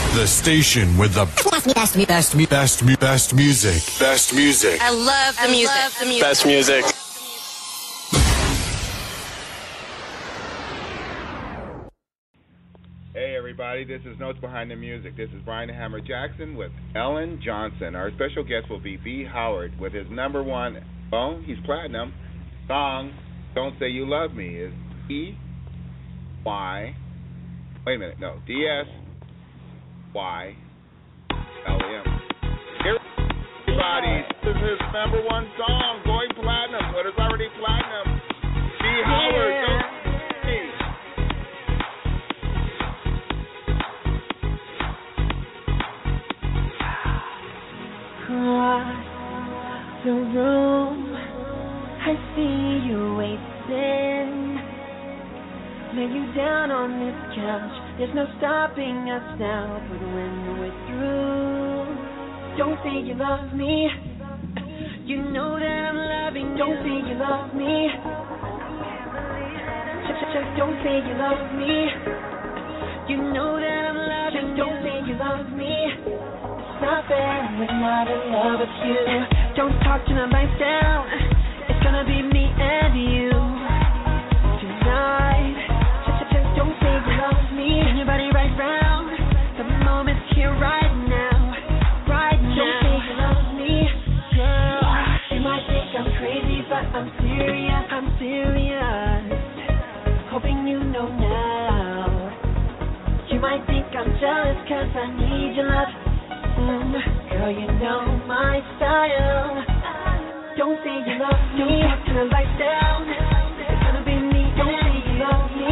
The station with the best music. Best music. I love the music. Best music. Hey everybody, this is Notes Behind the Music. This is Brian the Hammer Jackson with Ellen Johnson. Our special guest will be B. Howard with his number one, well, he's platinum, song, Don't Say You Love Me, is D-Y, wait a minute, no, D-S-Y-L-M. Here, everybody, this is his number one song, going platinum, what is already platinum, B. Howard, Don't Say Across the room, I see you waiting. Lay you down on this couch. There's no stopping us now. But when we're through, don't say you love me. You know that I'm loving you. Don't say you love me. Just don't say you love me. You know that I'm loving you. Don't say you love me. It's not fair, we're not in love with you. Don't talk to my life down. It's gonna be me and you tonight. Just don't say you love me. Turn your body right round. The moment's here right now. Right now. Don't say you love me, girl. You might think I'm crazy, but I'm serious. I'm serious. Hoping you know now. You might think I'm jealous 'cause I need your love. Girl, you know my style. Don't say you love me. Don't talk to the lights down. It's gonna be me. Don't say you love me.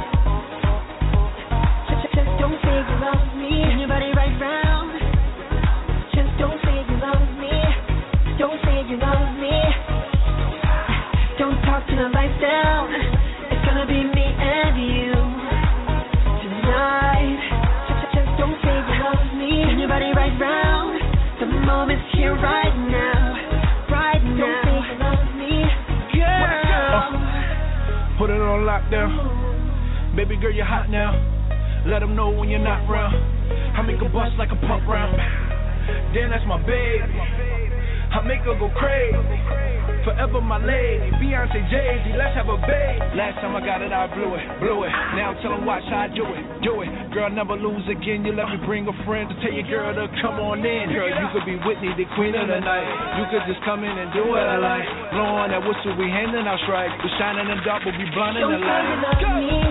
Just don't say you love me. Turn your body right round. Just don't say you love me. Don't say you love me. Don't talk to the lights down. It's gonna be me and you tonight. Just don't say you love me. Turn your body right round. The moment's here right now. Right now. Don't say you love me, girl. Put it on lockdown. Baby girl, you're hot now. Let them know when you're not round. I make her bust like a pump round. Then that's my baby. I make her go crazy. Forever my lady. Beyonce, Jay-Z, let's have a baby. Last time I got it, I blew it. Now tell them watch how I do it. Girl, never lose again. You let me bring a friend to tell your girl to come on in. Girl, you could be Whitney, the queen of the night. You could just come in and do what I like. Blowing that whistle, we handing out strikes. We shining in the dark, we'll be blinding the light. Don't say you love me.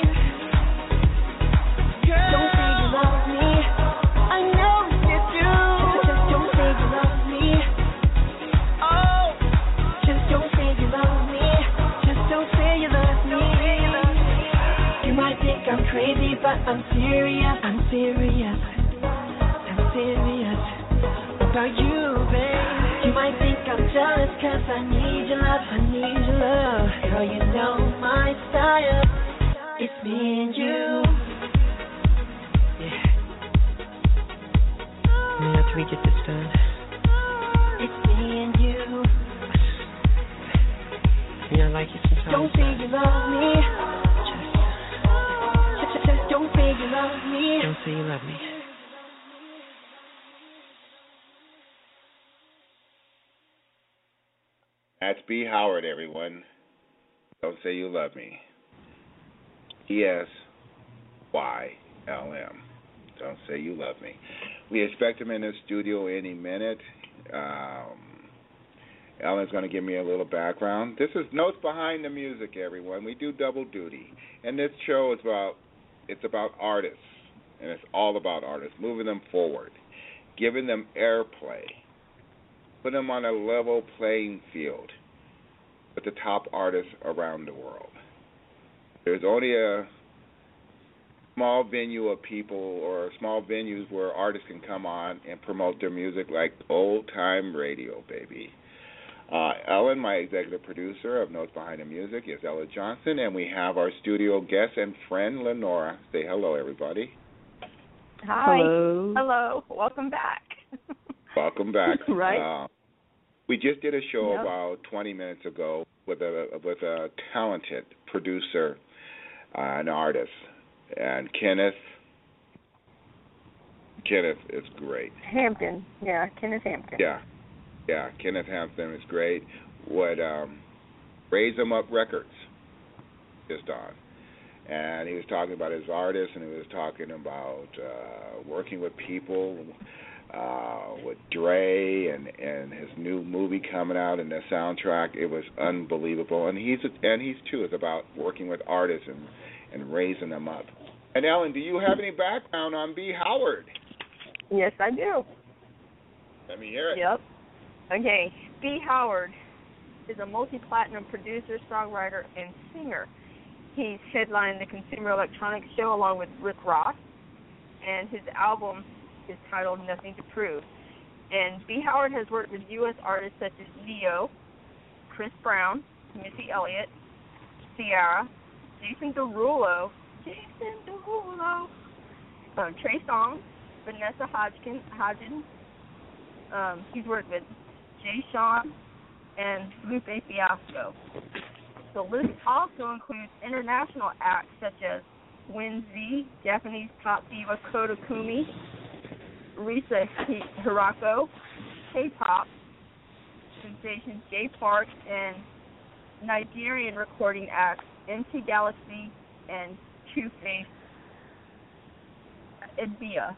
Don't say you love me. I know you do. Just don't say you love me. Oh, just don't say you love me. Just don't say you love me. You might think I'm crazy, but I'm serious. I'm serious. I'm serious about you, babe. You might think I'm jealous 'cause I need your love. I need your love. Girl, you know my style. It's me and you. After we get this done, it's me and you. You know, I like you sometimes. Don't say you love me. Just don't say you love me. Don't say you love me. That's B. Howard, everyone. Don't say you love me. E-S-Y-L-M. Don't say you love me. We expect him in the studio any minute. Ellen's going to give me a little background. This is Notes Behind the Music, everyone. We do double duty. And this show is about artists. And it's all about artists, moving them forward, giving them airplay, putting them on a level playing field with the top artists around the world. There's only a small venue of people or small venues where artists can come on and promote their music like old-time radio, baby. Ellen, my executive producer of Notes Behind the Music, is Ella Johnson, and we have our studio guest and friend, Lenora. Say hello, everybody. Hi. Hello. Hello. Welcome back. Welcome back. Right. We just did a show about 20 minutes ago with a talented producer, an artist, and Kenneth Kenneth is great. Hampton. Yeah, Kenneth Hampton. Yeah, Kenneth Hampton is great. What Raise 'Em Up Records just on. And he was talking about his artists, and he was talking about working with people, with Dre and his new movie coming out and the soundtrack. It was unbelievable. And he's too is about working with artists and raising them up. And Ellen, do you have any background on B. Howard? Yes, I do. Let me hear it. Yep. Okay, B. Howard is a multi-platinum producer, songwriter, and singer. He's headlined the Consumer Electronics Show along with Rick Ross, and his album is titled Nothing to Prove. And B. Howard has worked with U.S. artists such as Neo, Chris Brown, Missy Elliott, Ciara, Jason Derulo, Trey Songz, Vanessa Hodgins. He's worked with Jay Sean and Lupe Fiasco. The list also includes international acts such as Win Z, Japanese pop diva Koda Kumi, Risa Hirako, K-pop sensation Jay Park, and Nigerian recording acts MC Galaxy and Two-Face Idibia.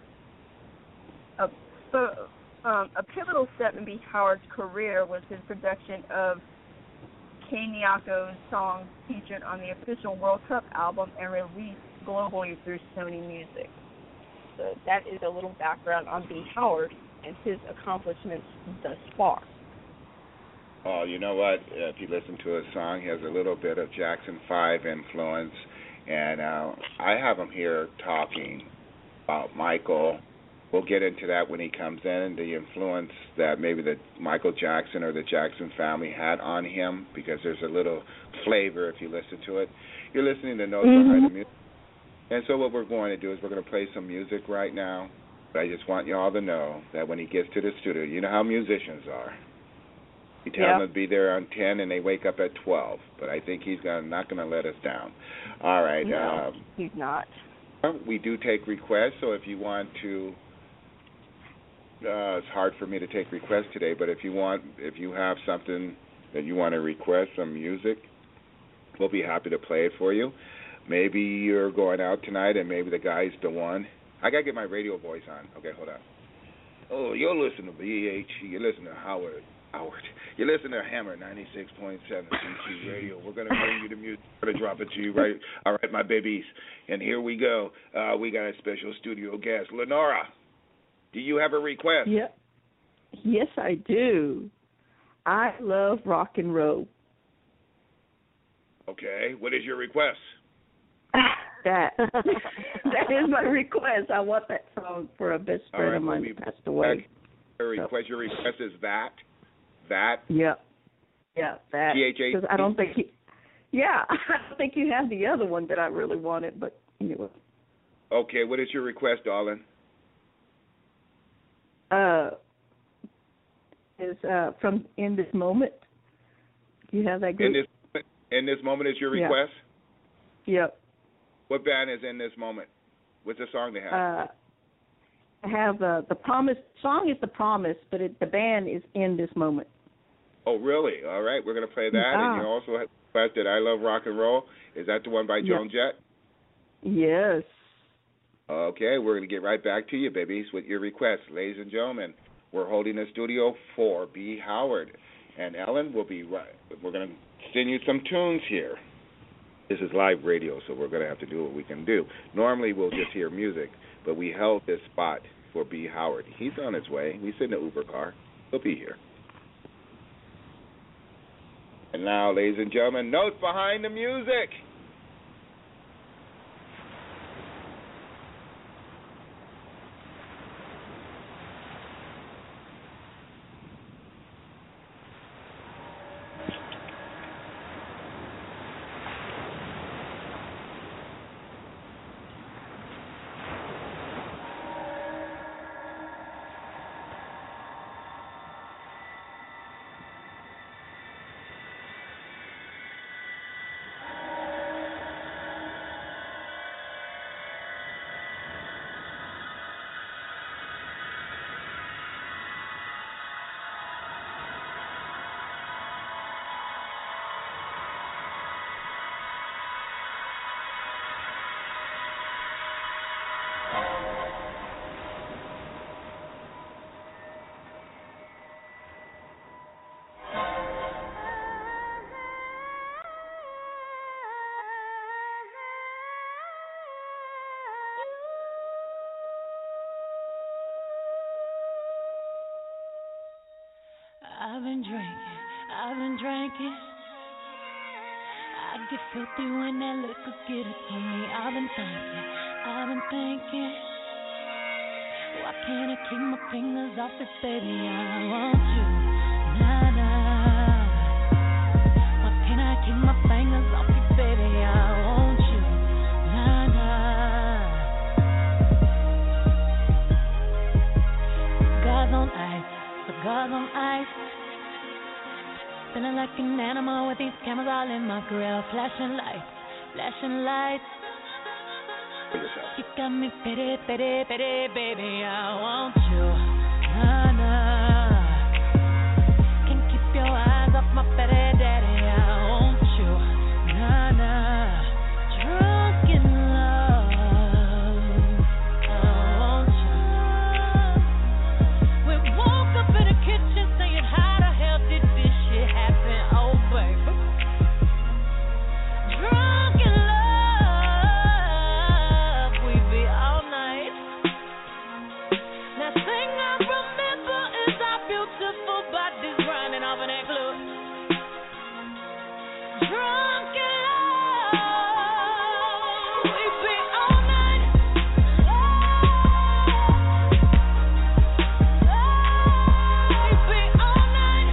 A pivotal step in B. Howard's career was his production of Kei Niako's song featured on the official World Cup album and released globally through Sony Music. So that is a little background on B. Howard and his accomplishments thus far. Oh, you know what? If you listen to his song, he has a little bit of Jackson 5 influence. And I have him here talking about Michael. We'll get into that when he comes in, the influence that maybe the Michael Jackson or the Jackson family had on him, because there's a little flavor if you listen to it. You're listening to Notes Behind the Music. And so what we're going to do is we're going to play some music right now. But I just want you all to know that when he gets to the studio, you know how musicians are. You tell them to be there on 10 and they wake up at 12. But I think he's not going to let us down. All right. No, he's not. We do take requests, so if you want to, it's hard for me to take requests today, but if you have something that you want to request, some music, we'll be happy to play it for you. Maybe you're going out tonight and maybe the guy's the one. I got to get my radio voice on. Okay, hold on. Oh, you're listening to BH. You're listening to Howard. You're listening to Hammer 96.7 CC Radio. We're going to bring you the music. We're going to drop it to you right. All right, my babies. And here we go. We got a special studio guest. Lenora, do you have a request? Yeah. Yes, I do. I love rock and roll. Okay. What is your request? That is my request. I want that song for a best friend of mine who passed away. Your request is that? Yeah, that. Because I don't think I don't think you have the other one that I really wanted, but anyway. Okay, what is your request, darling? Is from In This Moment. Do you have that group? In This Moment is your request? Yep. What band is In This Moment? What's the song they have? I have The Promise. Song is The Promise, but the band is In This Moment. Oh, really? All right, we're going to play that. And you also requested I Love Rock and Roll. Is that the one by Joan Jett? Yes. Okay, we're going to get right back to you, babies, with your request. Ladies and gentlemen, we're holding the studio for B. Howard. And Ellen will be right. We're going to send you some tunes here. This is live radio, so we're going to have to do what we can do. Normally, we'll just hear music, but we held this spot for B. Howard. He's on his way. We sit in the Uber car. He'll be here. And now, ladies and gentlemen, Notes Behind the Music. I've been drinking. I get filthy when that liquor get it to me. I've been thinking. Why can't I keep my fingers off it, baby? I want you, nah. Why can't I keep my fingers off it, baby? I want you, nah. Cigars on ice. Feeling like an animal with these cameras all in my grill. Flashing lights. You got me pity, baby. I want you, nah. Can't keep your eyes off my petty daddy. I want you, nah. Drunk in love. I want you. We woke up in the kitchen saying, how the hell did this shit happen? Oh, baby. Drunk in love. We be all night. Now thing I remember is our beautiful bodies running off in that club. Drunk in love. We be all night. We be all night.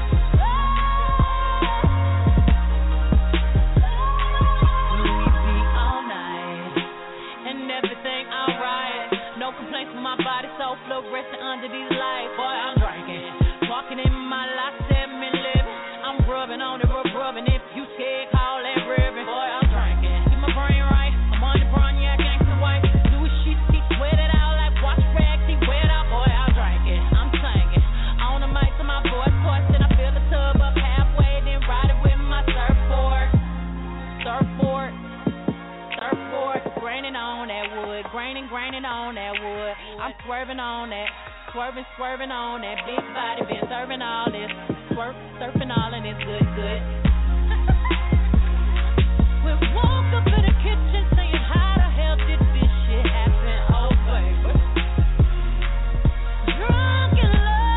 We be all night. And everything alright. No complaints with my body, so fluorescent under these lights. Boy, I'm drinking. Walking in my life, 7 living. I'm rubbing on it, rubbing. If you scared, call that ribbon. Boy, I'm drinking. Keep my brain right. I'm on the Bronya, gangsta white. Do a shit, he sweat it out like wash rags. He wet out, boy, I'm drinking. I'm singing. On the mic to my voice course, then I fill the tub up halfway, then ride it with my surfboard. Graining on that wood, graining on that wood. I'm swerving on that, swerving on that big body, been serving all this, surfing all and it's good. We woke up in the kitchen saying, how the hell did this shit happen? Oh, baby. Drunk in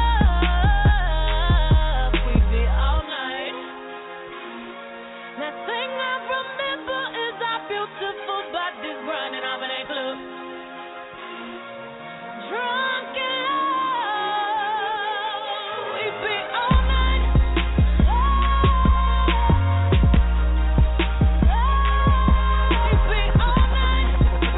love, we be all night. That thing I remember is our beautiful bodies running off in that club. Drunk in love, we be all night. We be all night.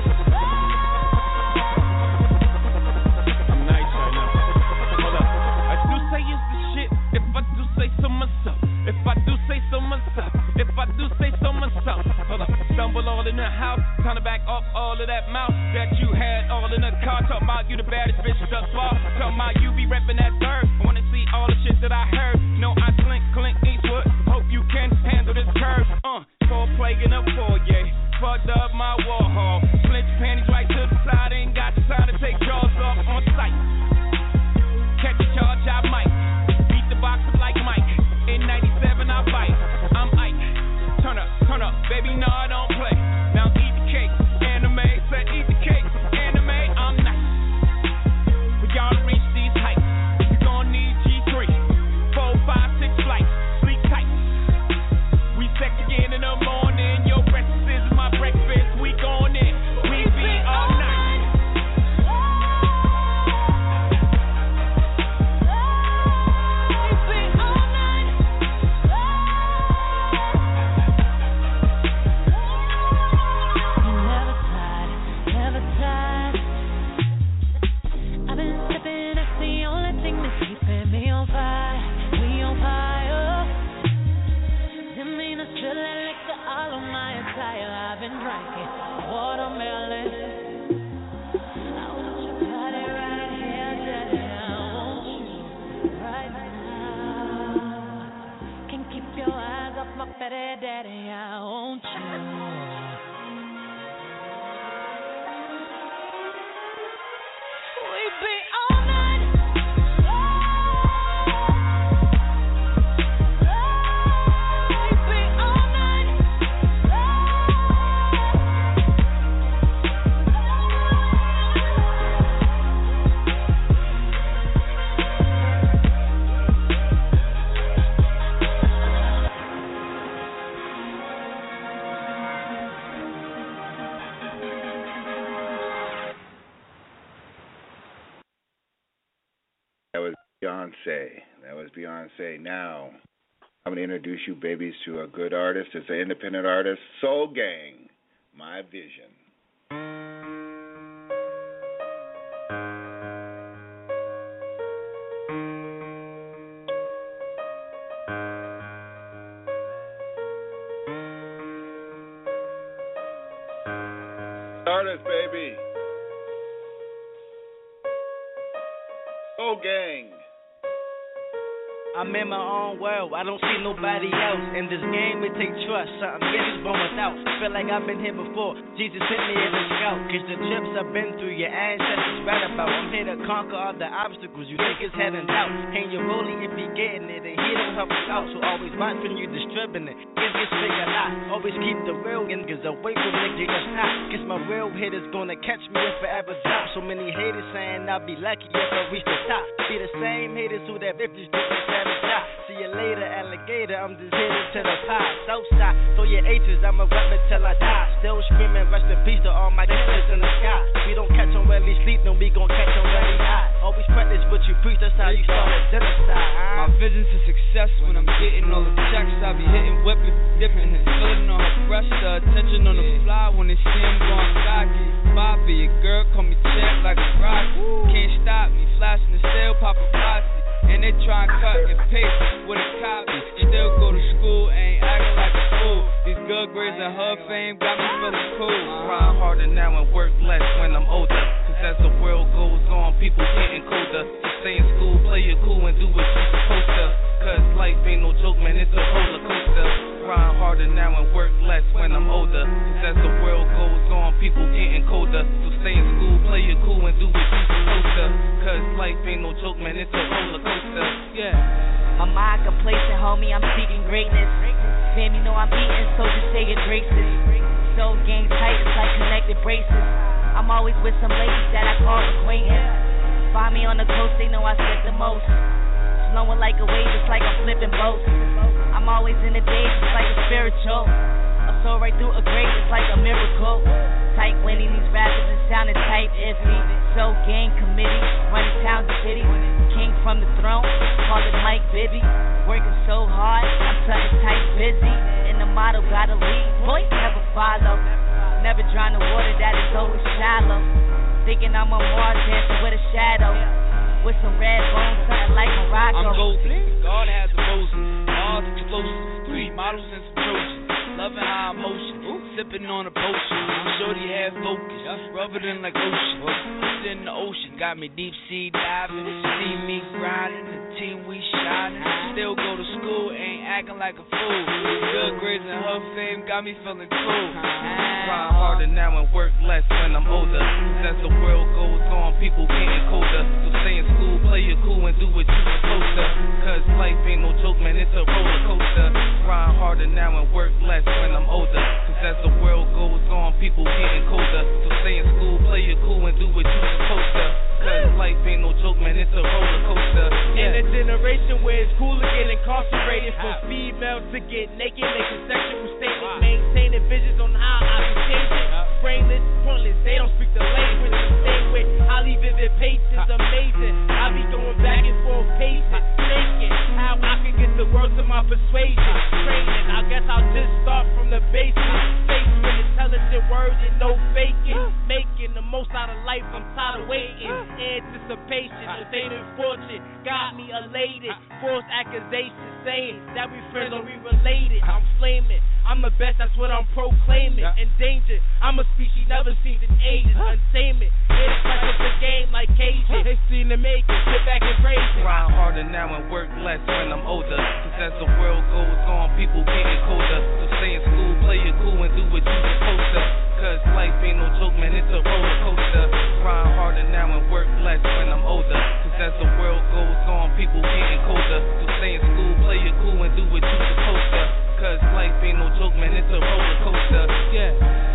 I'm nice right now. Hold up. I do say it's the shit if I do say so myself. If I do say so myself. If I do say so myself. Hold up. Stumble all in the house. Time to back up all of that mouth that you had all in the car. Talking about you the baddest bitch thus far. Talking about you be reppin' that third. Wanna see all the shit that I heard. No, I Clint Eastwood. Hope you can handle this curve. Cold plague in the foyer. Fucked up my Warhol. Split your panties right to the side. Ain't got the time to take jaws off on sight. Catch a charge, I might. Beat the box up like Mike. In 97, I bite. I'm Ike. Turn up, baby, no, I don't play. Now eat the cake, anime. Said eat the cake, anime. I'm nice. For y'all to reach these heights, you gon' need G3, 4, 5, 6 flights. Sleep tight. We sex again in the morning. Your breakfast is my breakfast. We going in. We be Beyonce. That was Beyonce. Now, I'm going to introduce you, babies, to a good artist. It's an independent artist, Soul Gang, My Vision. Artist, baby. Soul Gang. I'm in my own world, I don't see nobody else. In this game it takes trust, something getting born without. Feel like I've been here before, Jesus sent me as a scout. Cause the trips I've been through, your ancestors read about. I'm here to conquer all the obstacles you think is heading out. Ain't your rollie if you getting it, and he don't help us out. So always watch when you distributing it, it gets figured out. Always keep the real niggas away from niggas that's not. Cause my real hitters gonna catch me if I ever drop. So many haters saying I'll be lucky if I reach the top. Be the same haters who that 50s do that. See you later, alligator. I'm just headed to the pie. Southside, throw your H's, I'ma rap it till I die. Still screaming, rest in peace to all my killers in the sky. We don't catch on where we sleep, then we gon' catch on where we high. Always practice what you preach, that's how you start a genocide. My vision's a success when I'm getting all the checks. I be hitting, whipping, dipping, feeling on her breast. The attention on the fly when they see him going cocky. Bobby, your girl call me check like a rock. Can't stop me, flashing the still paparazzi. And they try and cut and paste with a copy. Still go to school, ain't acting like a fool. These good grades and her fame got me feeling cool. Grind harder now and work less when I'm older. Cause as the world goes on, people getting colder. So stay in school, play it cool and do what you're supposed to. Cause life ain't no joke, man, it's a roller coaster. Grind harder now and work less when I'm older. Cause as the world goes on, people getting colder. So stay in school, play it cool and do what you're supposed to. Cause life ain't no joke, man, it's a roller coaster. Yeah. My mind complacent, homie, I'm seeking greatness. Fam, you know I'm eating, so just say your graces. Soul Gang tight, it's like connected braces. I'm always with some ladies that I call acquaintance. Find me on the coast, they know I spit the most. Flowing like a wave, it's like I'm flipping boats. I'm always in the days, it's like a spiritual. A soul right through a grave, it's like a miracle. Tight winning these rappers, it sounded tight, iffy. Soul Gang committee, running town to city. King from the throne, call it Mike Bibby. Working so hard, I'm something tight, busy. And the motto, gotta lead, boy, never follow. Never drown the water that is always shallow. Thinking I'm on Mars dancing with a shadow. With some red bones, something like Morocco. I'm golden, God has a rosy. Mars explosive, 3 models and some Trojans. Loving high emotion, sipping on a potion. Shorty had focus, rubber than like ocean. It's in the ocean, got me deep sea diving. See me grinding, the team we shining. Still go to school, ain't acting like a fool. Good grades and her fame got me feeling cool. Grind harder now and work less when I'm older. Cause as the world goes on, people getting colder. So stay in school, play it cool and do what you supposed to. Cause life ain't no joke, man, it's a roller coaster. Grind harder now and work less when I'm older. Cause as the world goes on, people getting colder. So stay in school, play it cool and do what you supposed to. Cause life ain't no joke, man, it's a roller coaster. In a generation where it's cool to get incarcerated, for females to get naked, making sexual statements, maintaining visions on how I can change it. Brainless, pointless, they don't speak the language. Stay with highly vivid patience, amazing. I be going back and forth, pacing, thinking how I can get the words of my persuasion. Training, I guess I'll just start from the basics. Face with intelligent words and no faking. Making the most out of life, I'm tired of waiting. Anticipation, attaining fortune, got me elated. False accusations saying that we friends or we related. I'm flaming, I'm the best, that's what I'm proclaiming. Endangered, I'm a species never seen in ages. Untaming, it's like it's a game like Cajun. They seen the making, sit back and praise it. Grind harder now and work less when I'm older. Cause as the world goes on, people getting colder. So stay in school, play it cool and do what you supposed to. Cause life ain't no joke, man, it's a roller coaster. Grind harder now and work less when I'm older. Cause as the world goes on, people getting colder. So stay in school, play it cool and do what you supposed to. Cause life ain't no joke, man, it's a roller coaster. Yeah.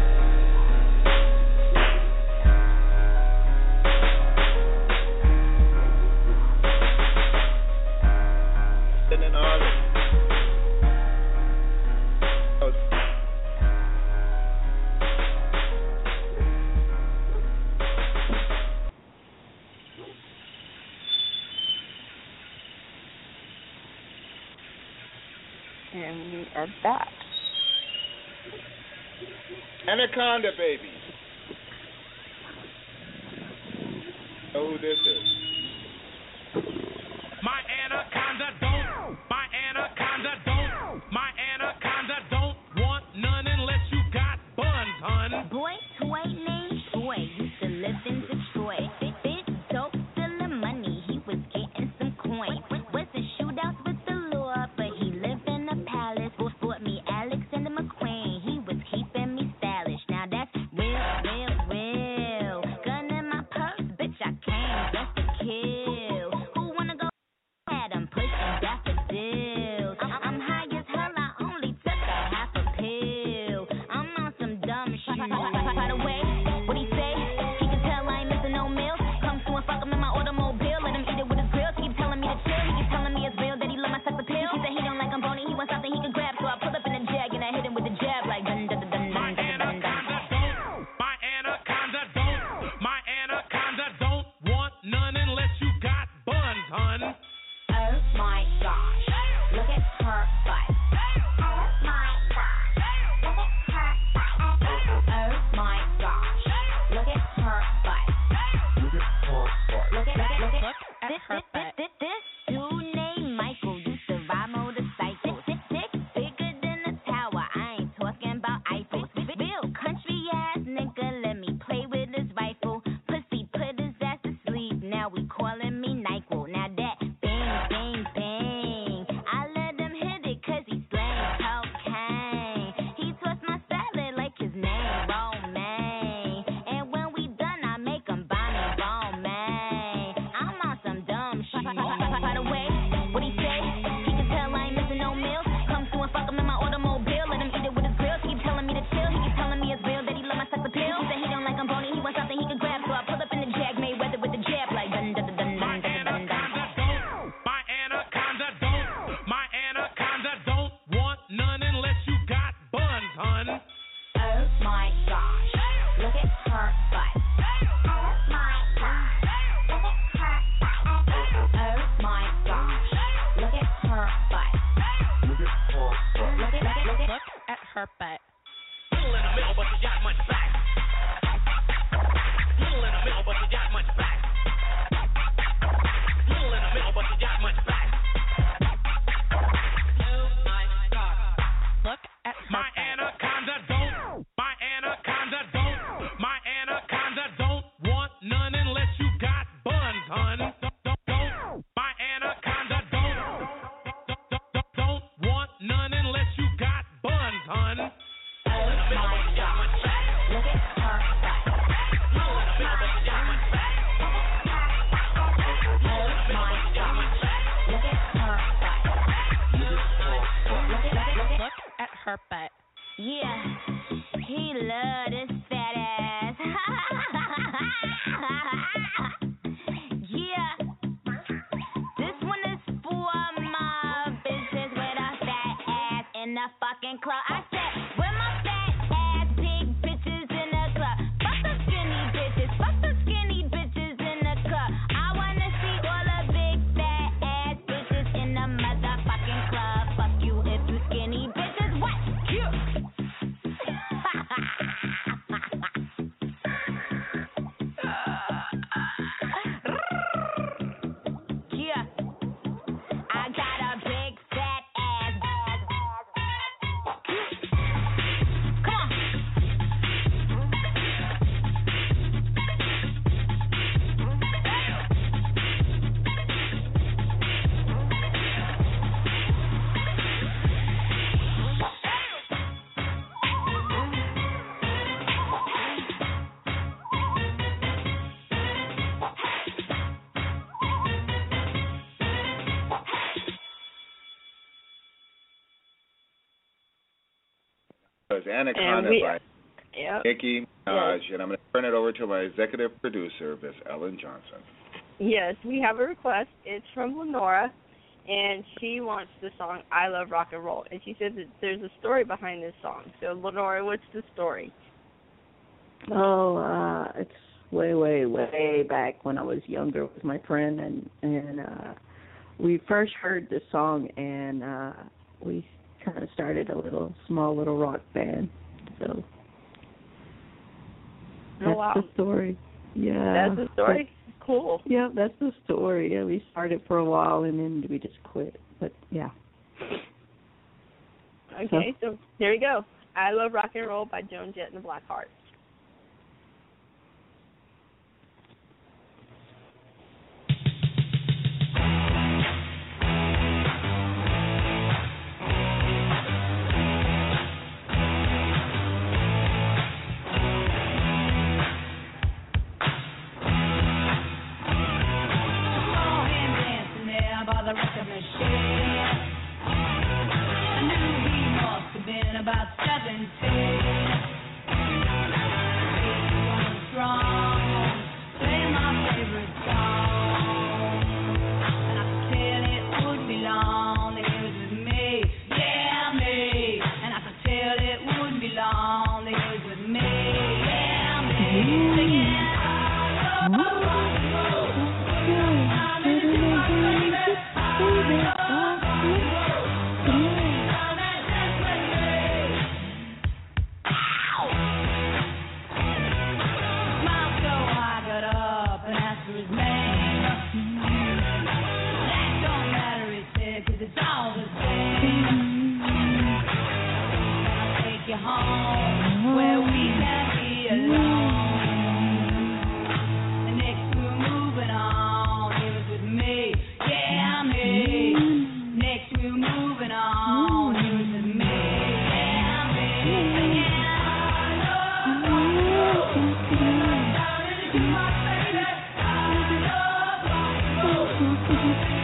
An artist. And we are back. Anaconda, baby. Know who this is? My anaconda don't want none unless you got buns, hun. Boy, toy named Troy used to live in Detroit. Big dope, stealing money, he was getting some coin. Wasn't shootouts with the law, but he lived in a palace. Bought me Alexander McQueen, he was keeping me stylish. Now that's real. Gun in my purse, bitch, I came just to kill. Who wanna go at him, pushing daffodils? I'm high as hell, I only took a half a pill. I'm on some dumb shit. By the way, what he say? He can tell I ain't missing no meal. Come to and fuck him in my automobile. Let him eat it with his grill. He keep telling me to chill. He keep telling me it's real that he love my sex appeal. He said he don't like I'm bony. He wants something he can grab. So I pull up in a jag and I hit him with a jab like dun dun dun dun dun dun dun dun. My anaconda don't want none unless you got buns, hun. Oh my gosh, look at her butt. Oh my gosh, look at her butt. Oh my gosh, look at her butt. Look at her butt. This dude named Michael used to ride motorcycles. Dick bigger than a tower. I ain't talking about Eiffel. Real country ass nigga, let me play with his rifle. Pussy put his ass to sleep. Now we calling me NyQuil. Now that bang, I let him hit it 'cause he slang cocaine. He twist my salad like his name Romaine. And when we done, I make him Bonnie Romaine. I'm on some dumb shit. By the way, what he say? He can tell I ain't missing no meals. Come to and fuck him in my automobile. Let him eat it with his grill. He keep telling me to chill. He keep telling me it's real that he love my sex appeal. He said he don't like I'm bony. He wants something he can grab. So I pull up in the jag, Mayweather with the jab like dun dun dun dun dun dun dun dun. My anaconda don't want none unless you got buns, hun. Oh my gosh, look at her butt. Oh my gosh, look at her butt. Oh my gosh, look at her butt. Look at her butt. Little in the middle, but you got much back. Little in the middle, but you got much back. Little in the middle, but you got much back. Oh my God. Look at her My anaconda don't want none unless you got buns, hun. My anaconda don't want none unless you got buns, hun. Oh my gosh, look at her butt. Oh my gosh, look at her butt. Look at her butt. Yeah, he love this fat ass. Yeah, this one is for my bitches with a fat ass in the fucking club. I said, with my fat ass, big bitches in the club. Fuck the skinny bitches in the club. I wanna see all the big fat ass bitches in the motherfucking club. Fuck you if you skinny bitches. What? Yeah. Yeah, I got a big fat ass. Come on. It's Anaconda by Yep. Nicki Minaj, and I'm going to turn it over to my executive producer, Miss Ellen Johnson. Yes, we have a request. It's from Lenora, and she wants the song I Love Rock and Roll. And she says that there's a story behind this song. So, Lenora, what's the story? Oh, it's way back when I was younger with my friend, and we first heard the song, and we kind of started a small little rock band. So that's the story. Yeah. That's the story? Cool. Yeah, that's the story. Yeah, we started for a while and then we just quit. But yeah. Okay, so here we go. I Love Rock and Roll by Joan Jett and the Blackhearts. About 17, strong, playing my favorite song, and I could tell it would be long that it was with me, yeah me, and I could tell it would be long that it was with me, yeah me, singing. Home where we can be alone. And next we're moving on. It was with me, yeah me. Next we're moving on. It was with me, yeah me. Singing, I love you, my baby. I love you.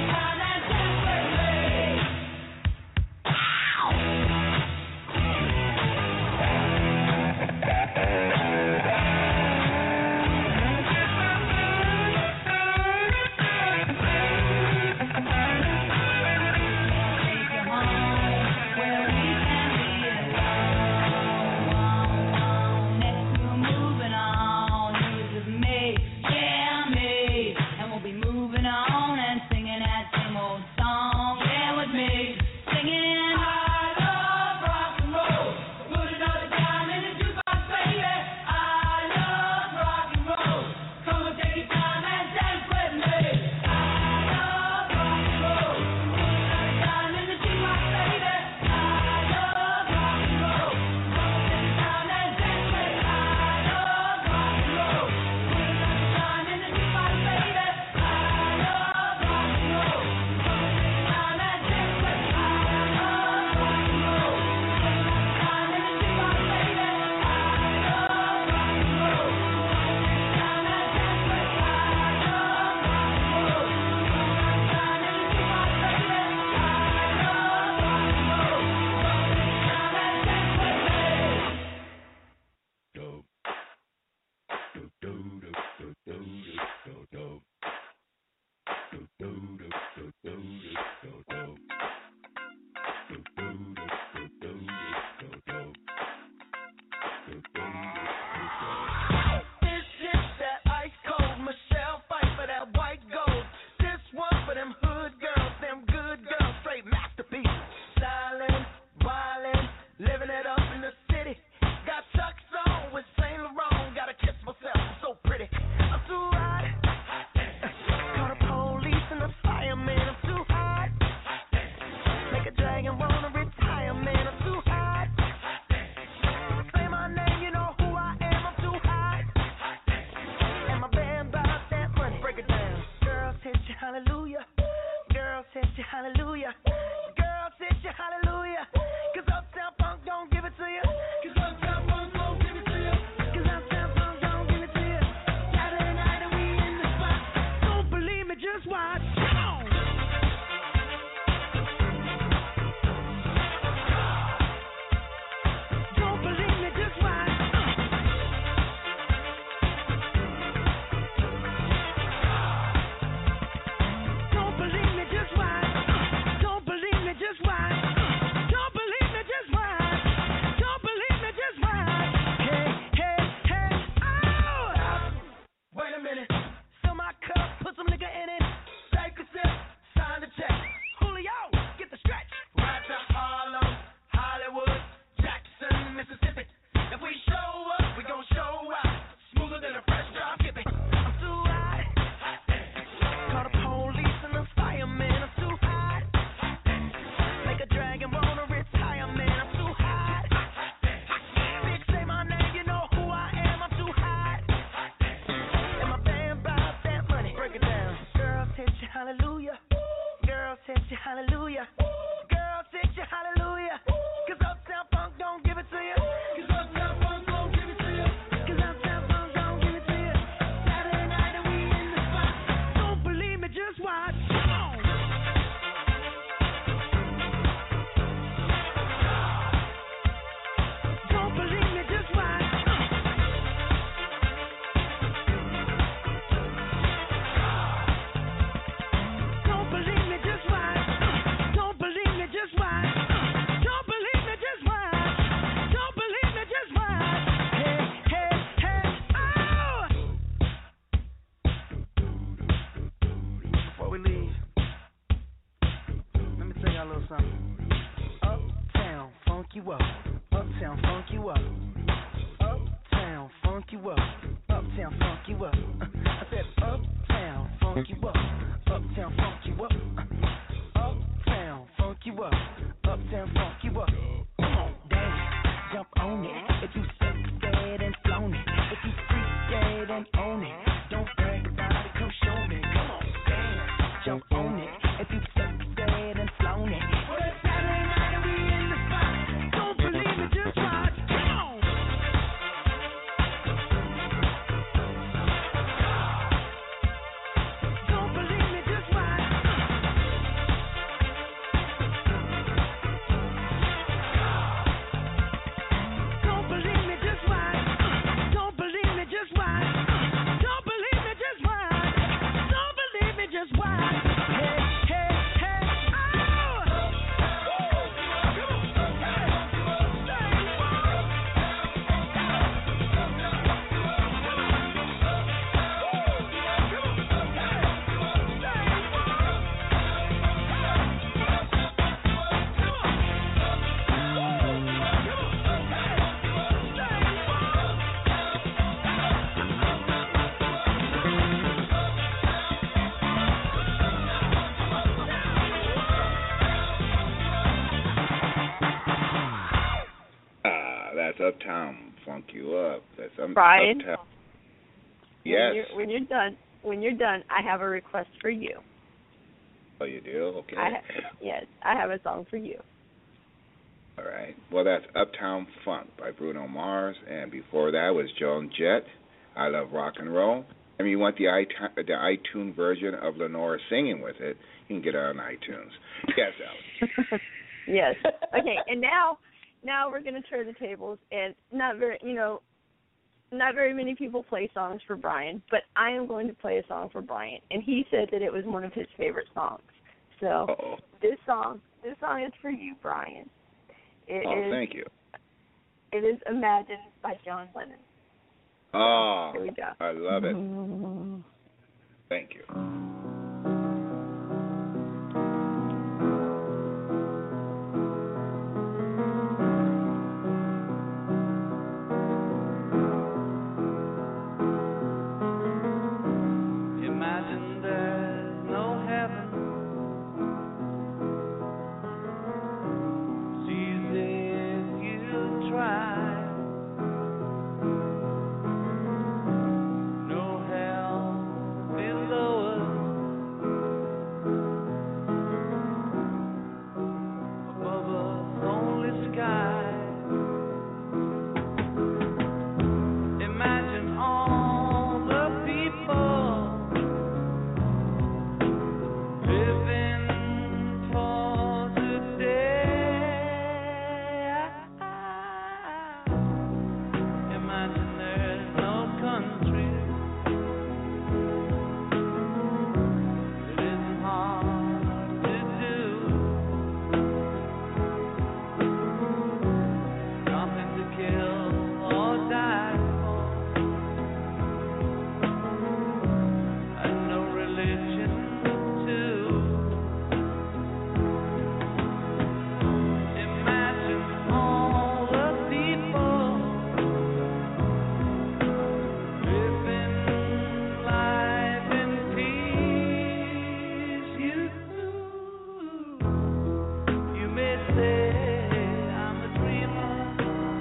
something. Uptown, funk you up. Uptown, funk you up. Uptown, funk you up. Uptown, funk you up. I said uptown, funk you up. Uptown, funk you up. Uptown, funk you up. Uptown, funk you up. Come on, dance, jump on it. If you suck dead and flown it. If you freak dead and own it. Don't brag about it, come show me. Come on, dance, jump on it. If you suck dead and flown it. Well, it's Saturday night and we in the spot. Don't believe me, just watch. Come on. Don't believe me, just watch. Don't believe me, just watch. Don't believe me, just watch. Don't believe me, just watch. Don't believe me, just watch. Hey, hey, hey, oh! That's Uptown, funk you up. That's Brian? Uptown. Yes. When you're done, I have a request for you. Oh, you do? Okay. Yes, I have a song for you. All right. Well, that's Uptown Funk by Bruno Mars, and before that was Joan Jett, I Love Rock and Roll. I mean, you want the iTunes version of Lenora singing with it, you can get it on iTunes. Yes, Alex. Yes. Okay, and now we're going to turn the tables, and not very many people play songs for Brian, but I am going to play a song for Brian, and he said that it was one of his favorite songs. So this song is for you, Brian. Thank you. It is Imagine by John Lennon. Oh, here we go. I love it. Thank you. Imagine there's no heaven. It's easy if you try. No hell below us. Above us only sky. Imagine all the people living for today. Imagine there's no country that isn't hard to do. Nothing to kill or die for, and no religion too. Imagine all the people living life in peace. You may say I'm a dreamer,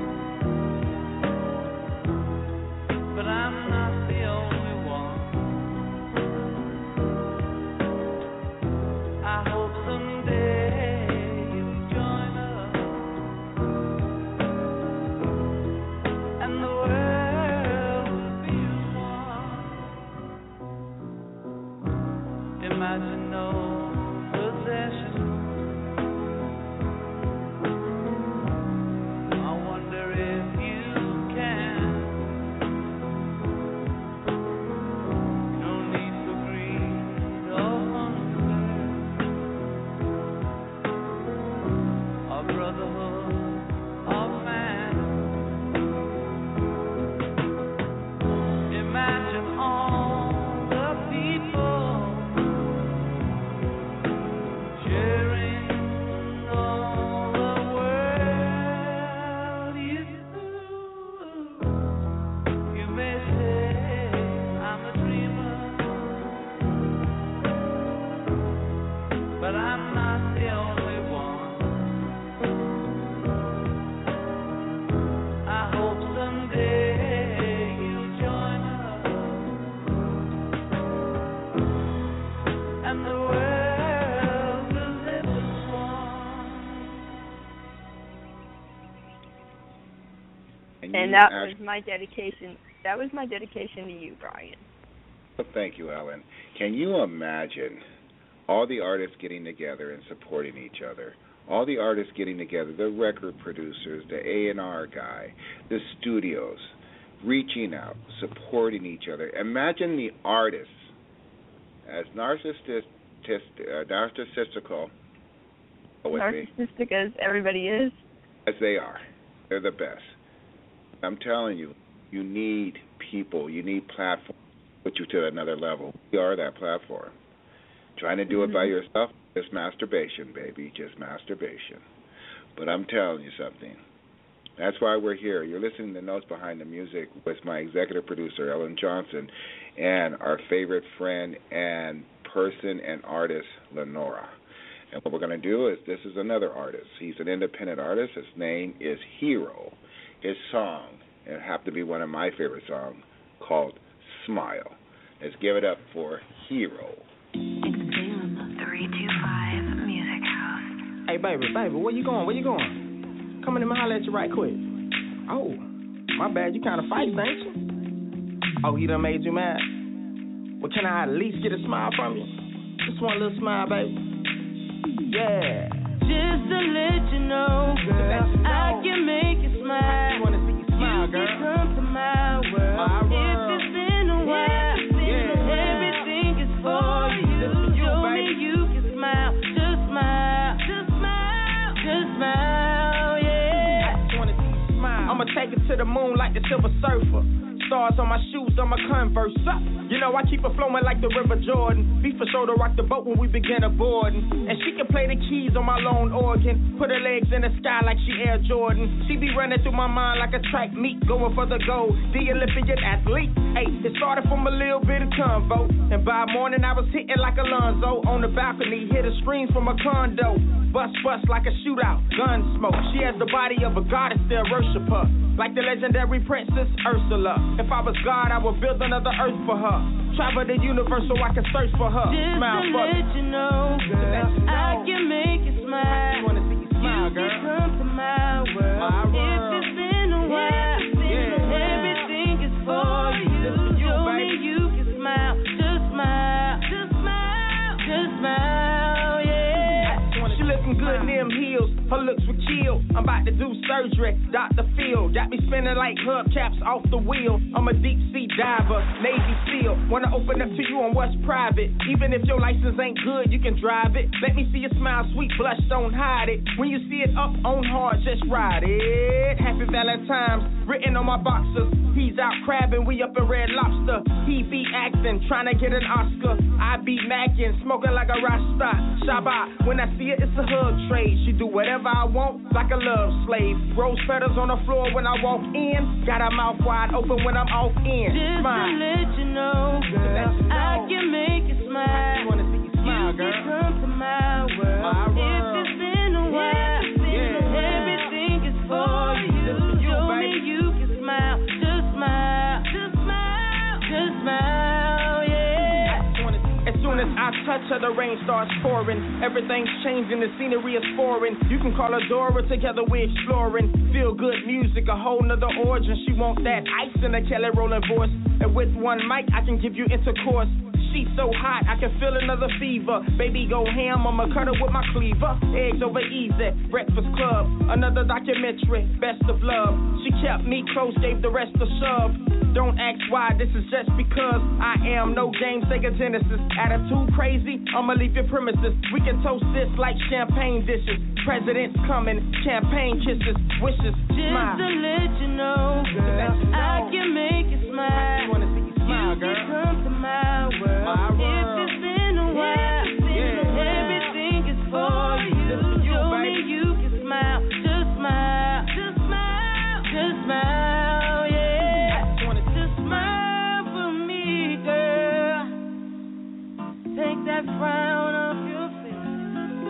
but I'm not the only one. I hope someday you'll join us, and the world will be one. Imagine no possession. I wonder if you can. No need for greed or hunger, or brotherhood or man. Imagine all the people And that was my dedication. That was my dedication to you, Brian. Well, thank you, Ellen. Can you imagine all the artists getting together and supporting each other? All the artists getting together, the record producers, the A&R guy, the studios, reaching out, supporting each other. Imagine the artists as narcissistical as everybody is. As they are. They're the best. I'm telling you, you need people, you need platforms to put you to another level. We are that platform. Trying to do it by yourself, just masturbation, baby, just masturbation. But I'm telling you something. That's why we're here. You're listening to Notes Behind the Music with my executive producer, Ellen Johnson, and our favorite friend and person and artist, Lenora. And what we're going to do is, this is another artist. He's an independent artist. His name is Hero. His song, it happened to be one of my favorite songs, called Smile. Let's give it up for Hero. 325 Music House. Hey, baby, where you going? Come in and holler at you right quick. Oh, my bad, you kind of feisty, ain't you? Oh, he done made you mad? Well, can I at least get a smile from you? Just one little smile, baby. Yeah. Just to let you know, girl, I can make you smile. I just wanna see you smile, girl. You can come to my world. If it's been a while, everything is for you. Show me you can smile. Just smile. Just smile. Just smile, yeah. I just wanna see you smile. I'ma take it to the moon like the Silver Surfer. Stars on my shoes, on my Converse up. You know I keep it flowing like the River Jordan. Be for sure to rock the boat when we begin aboarding. And she can play the keys on my lone organ. Put her legs in the sky like she Air Jordan. She be running through my mind like a track meet, going for the gold. The Olympian athlete. Hey, it started from a little bit of convo, and by morning I was hitting like Alonzo. On the balcony, hear the screams from a condo. Bust like a shootout, gun smoke. She has the body of a goddess, still worship her. Like the legendary princess Ursula. If I was God, I would build another earth for her. Travel the universe so I can search for her. Just smile to for let you know, girl, I can make you smile. I just wanna see you smile, girl. You can come to my world. If it's been a while, everything is for you. Show me you can smile. Just smile. Just smile. Just smile, yeah. She looking good in them heels. Her looks were kill. I'm about to do surgery. Dr. Phil got me spinning like hubcaps off the wheel. I'm a deep sea diver, Navy SEAL. Wanna open up to you on what's private. Even if your license ain't good, you can drive it. Let me see your smile, sweet blush, don't hide it. When you see it up on hard, just ride it. Happy Valentine's, written on my boxers. He's out crabbing, we up in Red Lobster. He be acting, trying to get an Oscar. I be macking, smoking like a Rasta. Shabbat, when I see it, it's a hug trade. She do whatever I want, like a love slave. Rose petals on the floor when I walk in. Got her mouth wide open when I'm off in. Just smile. To let you know, girl, I can make you smile. I just wanna see you smile, girl. You can come to my world. If it's been a while, everything is for you. Show me you can smile. Just smile. Just smile. Just smile, yeah. As soon as I touch her, the rain starts pouring. Everything's changing, the scenery is foreign. You can call her Dora, together we're exploring. Feel good music, a whole nother origin. She wants that ice in a Kelly Rowland voice. And with one mic, I can give you intercourse. She's so hot, I can feel another fever. Baby, go ham, I'ma cut her with my cleaver. Eggs over easy, Breakfast Club. Another documentary, Best of Love. She kept me close, gave the rest a shove. Don't ask why, this is just because I am no game, Sega Genesis. Attitude crazy, I'ma leave your premises. We can toast this like champagne dishes. Presidents coming, champagne kisses, wishes, smile. Just to let you know, girl, I can make you smile. I just wanna see you smile, girl. You can come to my world. If it's been a while, everything is for you. Show me you can smile. Just smile. Just smile. Just smile, yeah. I wanna just smile for me, girl. Take that frown off your face.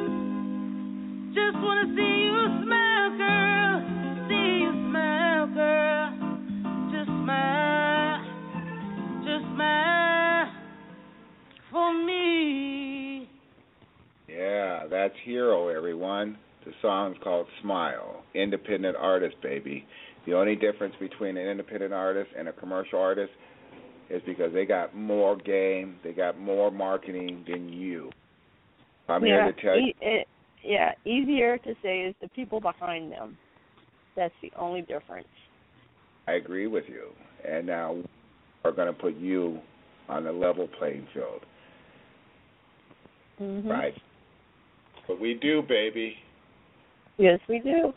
Just wanna see you smile, girl. See you smile, girl. Just smile. Just smile for me. Yeah, that's Hero, everyone. The song's called Smile. Independent artist, baby. The only difference between an independent artist and a commercial artist is because they got more game, they got more marketing than you. I'm here to tell you. Easier to say is the people behind them. That's the only difference. I agree with you. And now we're going to put you on a level playing field. Mm-hmm. Right. But we do, baby. Yes, we do.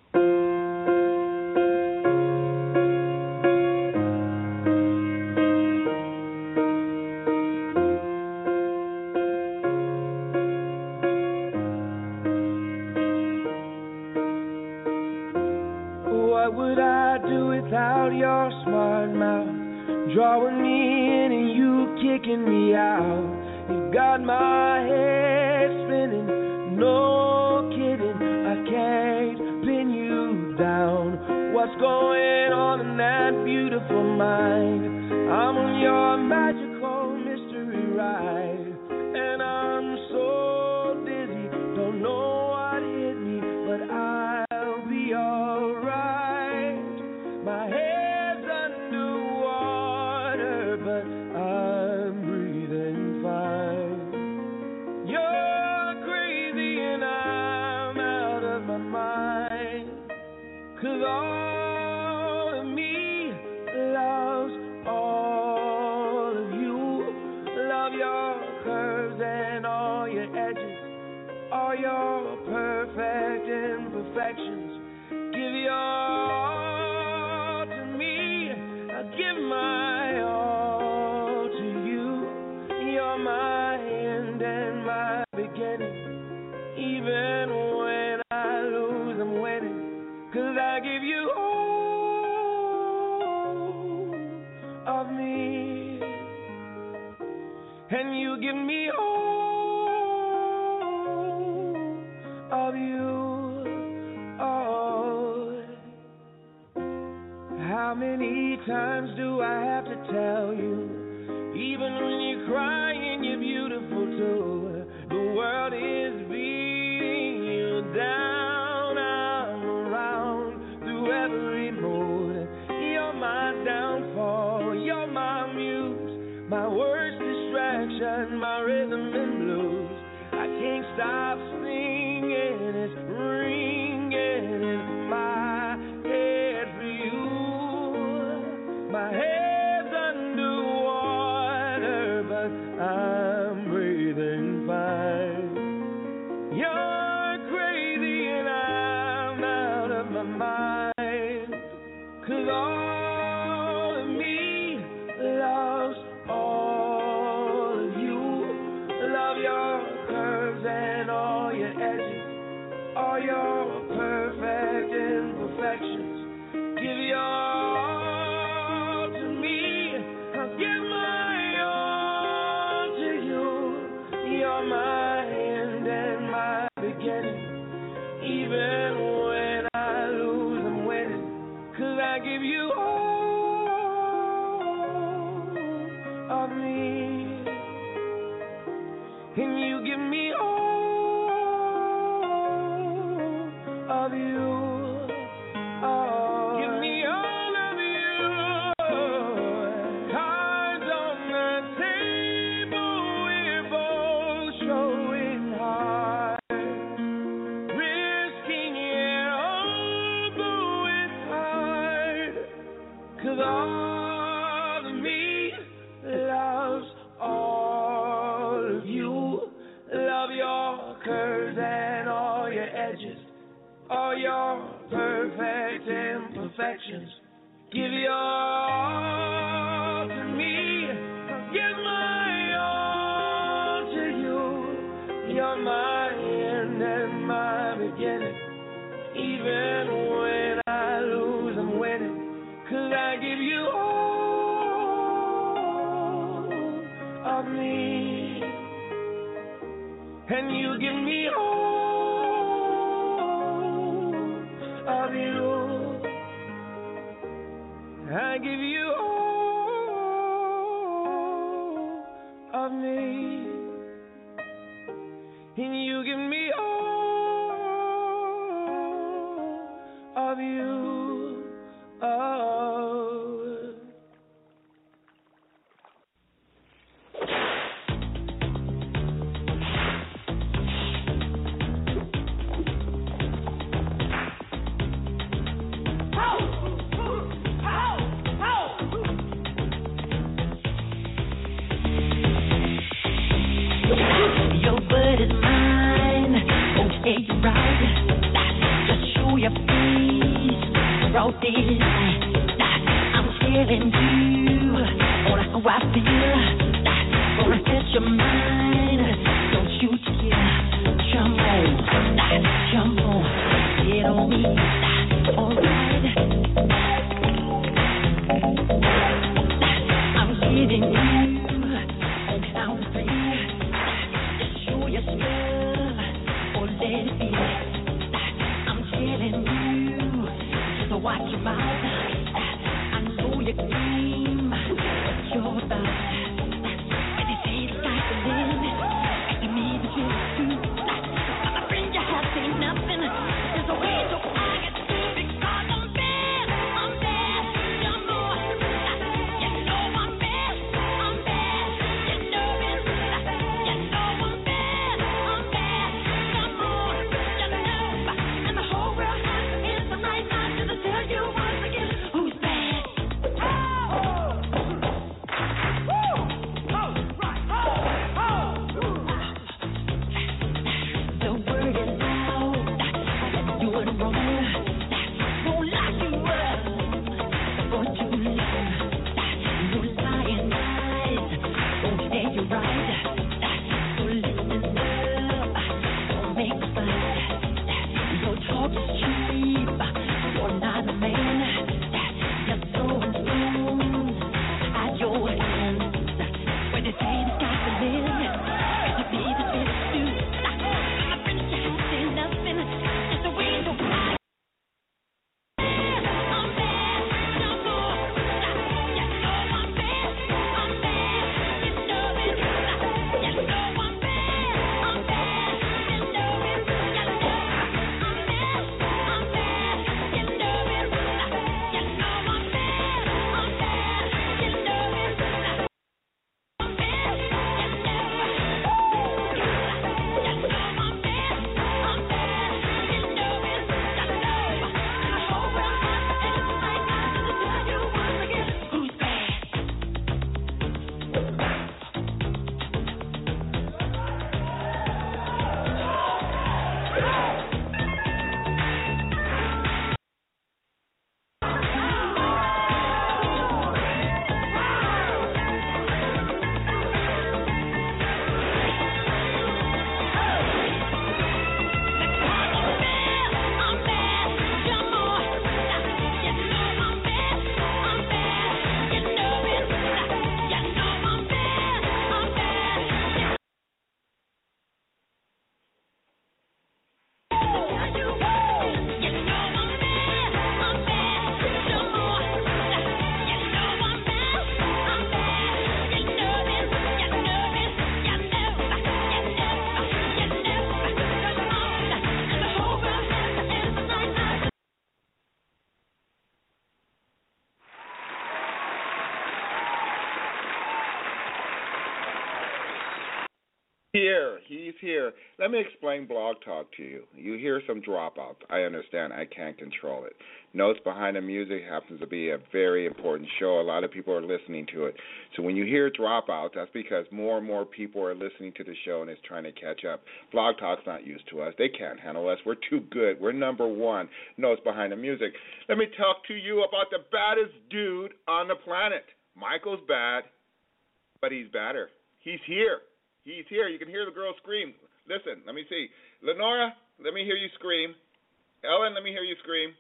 What would I do without your smart mouth? Drawing me in and you kicking me out. You got my head spinning, no kidding. I can't pin you down. What's going on in that beautiful mind? I'm on your magical mystery ride, and I'm so dizzy, don't know what hit me, but I'll be alright. My head's underwater, but I'm breathing fine. You're crazy and I'm out of my mind, 'cause all of me loves all of you. Love your curves and all your edges, all your perfect imperfections. Give your all to me, I give my all to you. You're my end and my beginning. Even when I lose, I'm winning, 'cause I give you all of me, and you give me all of you. Oh, how many times do I have to tell you? Even when you're crying, you're beautiful too. The world is beating you down. I'm around through every mood. You're my downfall, you're my muse, my worst distraction, my rhythm and blues. I can't stop singing, it's ringing in my head for you. My head's underwater, but I'm breathing fine. You're crazy and I'm out of my mind, 'cause all of me loves all of you. Love your curves and all your edges, all your perfect imperfections. Give your all to me, I'll give my all to you. You're my end and my beginning. Even when I lose, I'm winning, 'cause I give you all of me, and you give me all of you. Oh, give me all of you. Cards on the table, we're both showing hard, risking it all, though it's hard, 'cause all of me loves all of you. Love your curves and all your edges, all your perfect imperfections. Give your all to me, I'll give my all to you. You're my end and my beginning. Even when I lose, I'm winning, 'cause I give you all of me, and you give me all of you. I give you all of me, and you give me all of you. all day. I'm telling you how I feel. Gonna set your mind. Don't you dare jump on, get on me. Alright. I'm giving you on count of three. Just show your stuff or let it be. I'm telling you, just watch your mouth. I know your game, what you're about. When they say the sky's the limit, and you mean the truth too. My friend, you have seen nothing. There's a way so I get to because I'm bad. You're more. You know I'm bad. You know it. You know I'm bad. You're more. You know. And the whole world is the right time to tell you once again who's bad. The word is out. You're doing wrong. Won't lock you up for too long. Your lying eyes won't tell you right. So listen up. Don't make a fight. Your talk is cheap. You're not a man. You're throwing stones at your hands. When they say the sky's the limit, to be the best do. My friends, you have seen nothing. Just a way to hide. I'm bad. You're more. You know I'm bad. You know it. You know I'm bad. You know it. You know I'm bad. You know it. You know I'm bad. You know it. He's here. Let me explain Blog Talk to you. You hear some dropouts. I understand. I can't control it. Notes Behind the Music happens to be a very important show. A lot of people are listening to it. So when you hear dropouts, that's because more and more people are listening to the show and it's trying to catch up. Blog Talk's not used to us. They can't handle us. We're too good. We're number one. Notes Behind the Music. Let me talk to you about the baddest dude on the planet. Michael's bad, but he's badder. He's here. He's here. You can hear the girl scream. Listen, let me see. Lenora, let me hear you scream. Ellen, let me hear you scream.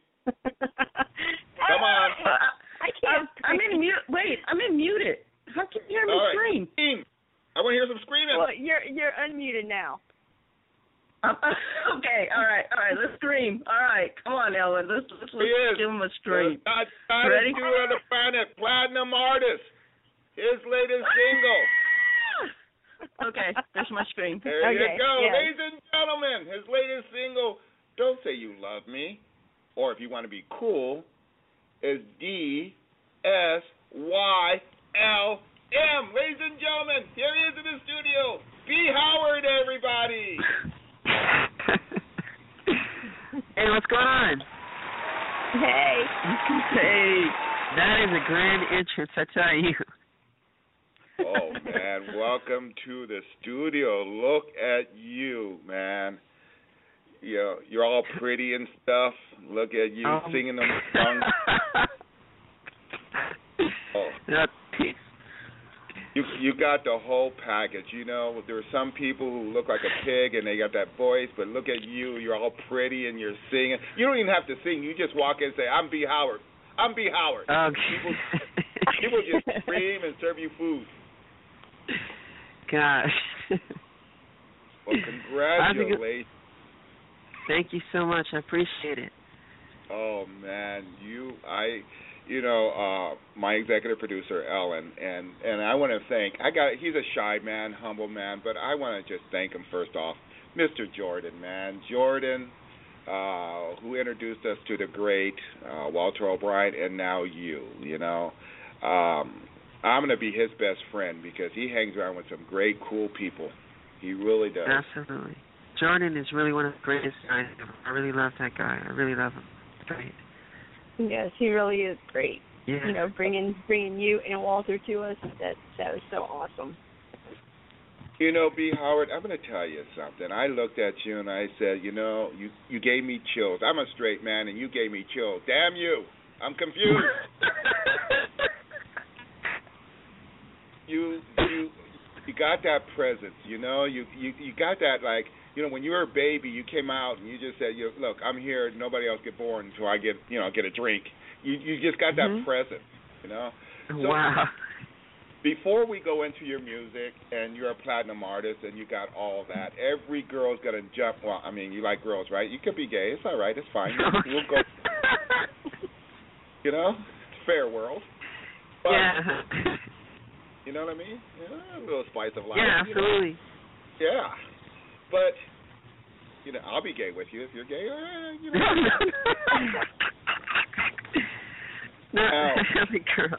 Come on. I can't. I'm in mute. Wait, I'm in muted. How can you hear me scream? I want to hear some screaming. Well, you're unmuted now. Okay, all right. Let's scream. All right, come on, Ellen. Let's give him a scream. Ready? Dude on the planet, platinum artist. His latest single. Okay, there's my scream. There you go. Yeah. Ladies and gentlemen, his latest single, Don't Say You Love Me, or if you want to be cool, is DSYLM. Ladies and gentlemen, here he is in the studio. B. Howard, everybody. Hey, what's going on? Hey. Hey. That is a grand entrance, I tell you. Oh, man, welcome to the studio. Look at you, man. you're all pretty and stuff. Look at you singing them songs. You got the whole package. There are some people who look like a pig and they got that voice, but look at you. You're all pretty and you're singing. You don't even have to sing. You just walk in and say, "I'm B. Howard. I'm B. Howard." Okay. People just scream and serve you food. Gosh. Well, congratulations. Thank you so much. I appreciate it. Oh man, my executive producer Ellen, and I want to thank. He's a shy man, humble man, but I want to just thank him first off, Mr. Jordan, man, Jordan, who introduced us to the great Walter O'Brien, and now you. I'm going to be his best friend because he hangs around with some great, cool people. He really does. Absolutely. Jordan is really one of the greatest guys ever. I really love that guy. I really love him. Great. Yes, he really is great. Yeah. Bringing you and Walter to us, that was so awesome. B. Howard, I'm going to tell you something. I looked at you and I said, you gave me chills. I'm a straight man and you gave me chills. Damn you. I'm confused. You got that presence, you got that, when you were a baby, you came out and you just said, look, I'm here, nobody else get born until I get a drink. You just got that presence, So wow. Before we go into your music, and you're a platinum artist, and you got all that, every girl's got to jump. Well, I mean, you like girls, right? You could be gay. It's all right. It's fine. We'll go. It's fair world. But, yeah. You know what I mean? A little spice of life. Yeah, absolutely. Yeah. But, I'll be gay with you if you're gay. No, I'm a girl.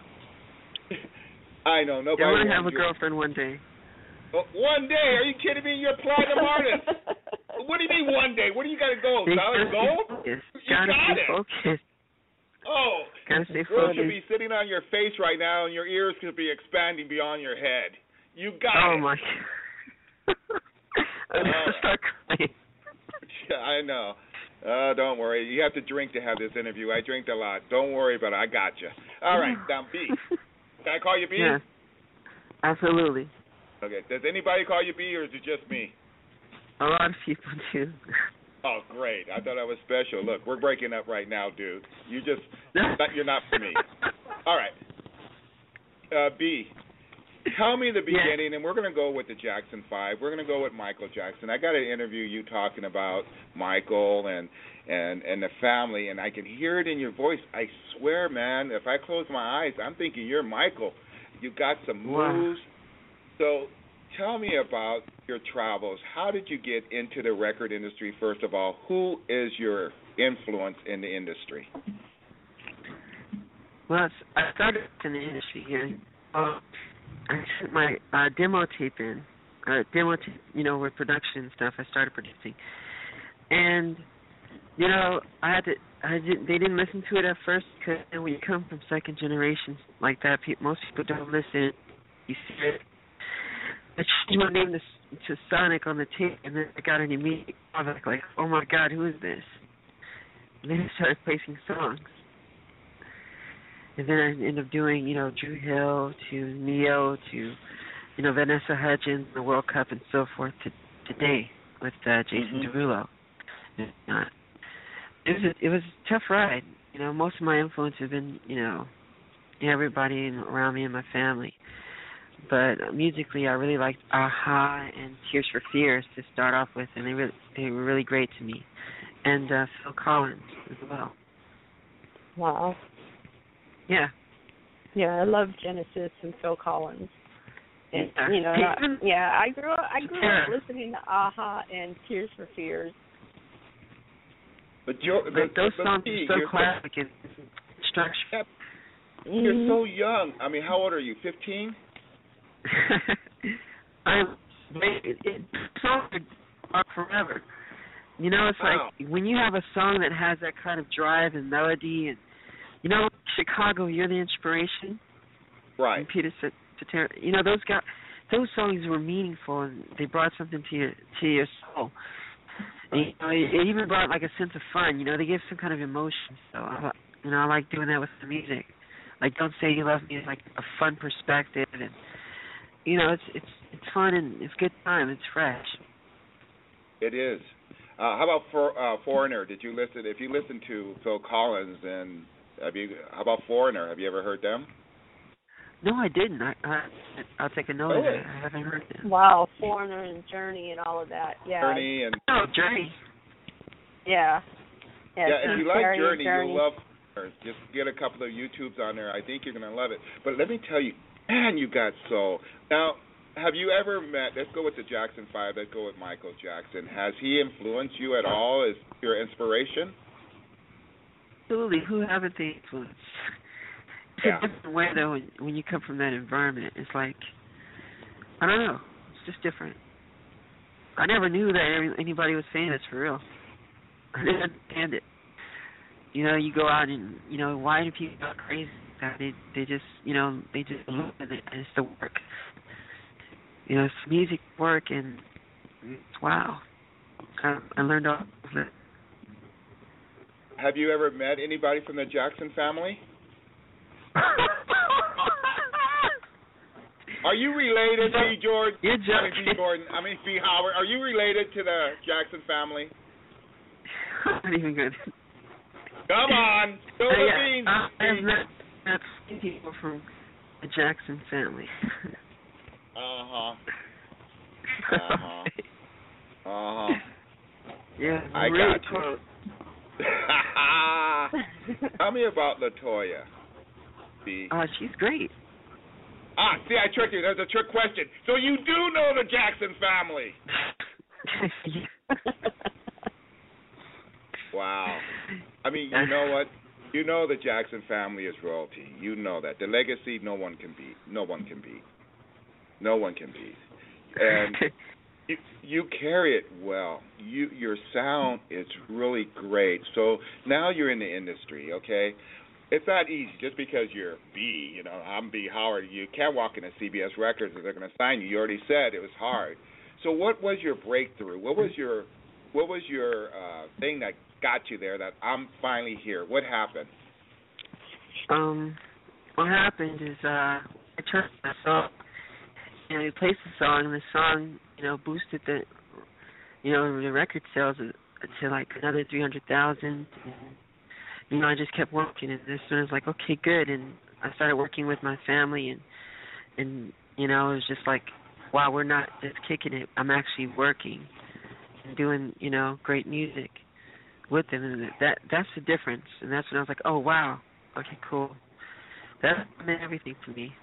I know. Nobody I want to have a girlfriend one day. One day? Are you kidding me? You're a platinum artist. What do you mean one day? What do you got to go? Solid gold? You got stay it. Focused. Oh, gotta stay girl focused. should be sitting on your face right now, and your ears could be expanding beyond your head. You got it. Oh my God. I'm gonna start crying. I know. Don't worry. You have to drink to have this interview. I drink a lot. Don't worry about it. I got you. All right, now B. Can I call you B? Yeah. Absolutely. Okay. Does anybody call you B, or is it just me? A lot of people do. Oh, great. I thought I was special. Look, we're breaking up right now, dude. You're not for me. All right. B, tell me the beginning, and we're going to go with the Jackson 5. We're going to go with Michael Jackson. I got to interview you talking about Michael and the family, and I can hear it in your voice. I swear, man, if I close my eyes, I'm thinking you're Michael. You got some moves. So tell me about your travels. How did you get into the record industry, first of all? Who is your influence in the industry? Well, I started in the industry here. I sent my demo tape in, with production and stuff. I started producing. And, they didn't listen to it at first because when you come from second generation like that, most people don't listen. You see it. I changed my name to Sonic on the tape, and then I got an immediate callback like, oh my God, who is this? And then I started placing songs. And then I ended up doing, Drew Hill to Neo to, Vanessa Hudgens, the World Cup, and so forth to today with Jason Derulo. It was a tough ride. Most of my influence have been, everybody around me and my family. But musically, I really liked Aha and Tears for Fears to start off with, and they were really great to me. And Phil Collins as well. Wow. Yeah. Yeah, I love Genesis and Phil Collins. And, I grew up listening to Aha and Tears for Fears. But those songs are so classic and structured. You're so young. I mean, how old are you? 15? Songs are forever. It's like when you have a song that has that kind of drive and melody, and Chicago, You're the Inspiration, right? And Peter Cetera, those songs were meaningful and they brought something to your soul. And, it even brought like a sense of fun. They give some kind of emotion. So I like doing that with the music. Like Don't Say You Love Me is like a fun perspective, and it's fun and it's good time. It's fresh. It is. How about Foreigner? Did you listen? If you listen to Phil Collins, and how about Foreigner? Have you ever heard them? No, I didn't. I'll take a note of it. I haven't heard them. Wow, Foreigner and Journey and all of that. Yeah. Journey and Journey. Yeah. Yeah, if you like Journey, you'll love Foreigner. Just get a couple of YouTubes on there. I think you're going to love it. But let me tell you, man, you got soul. Now, have you ever met, let's go with the Jackson 5, let's go with Michael Jackson. Has he influenced you at all as your inspiration? Absolutely. Who haven't they influenced? It's a different way, though, when you come from that environment. It's like, I don't know. It's just different. I never knew that anybody was famous, for real. I didn't understand it. You go out and, why do people go crazy? They just look at it and it's the work. It's music work, and it's wow. I learned all of it. Have you ever met anybody from the Jackson family? Are you related, B. George? You're B. Gordon. B. Howard. Are you related to the Jackson family? Not even good. Come on, spill the beans. I've met people from the Jackson family. Yeah, I really got you. Tell me about LaToya. She's great. See, I tricked you. That's a trick question. So you do know the Jackson family. Wow. You know what? You know the Jackson family is royalty. You know that. The legacy no one can beat. No one can beat. No one can beat. And you carry it well. Your sound is really great. So now you're in the industry, okay? It's not easy just because you're B, I'm B. Howard. You can't walk into CBS Records and they're going to sign you. You already said it was hard. So what was your breakthrough? What was your thing that got you there, that I'm finally here? What happened? What happened is I turned my song. We placed the song, and the song, boosted the record sales to like another 300,000. And, I just kept working, and as soon as like, okay, good, and I started working with my family, and it was just like, wow, we're not just kicking it. I'm actually working and doing, great music with them, and that's the difference. And that's when I was like, oh wow, okay, cool. That meant everything to me.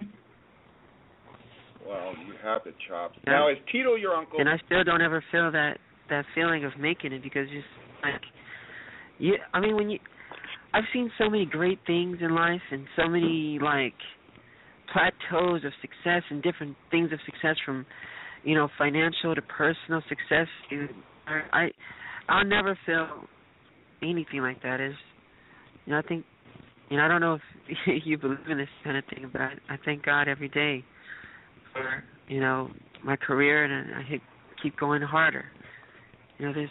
Well, you have the chops. Yeah. Now, is Tito your uncle? And I still don't ever feel that feeling of making it, because just like, I've seen so many great things in life, and so many like plateaus of success and different things of success, from financial to personal success. I'll never feel anything like that. I think, I don't know if you believe in this kind of thing, but I thank God every day for my career, and I keep going harder. There's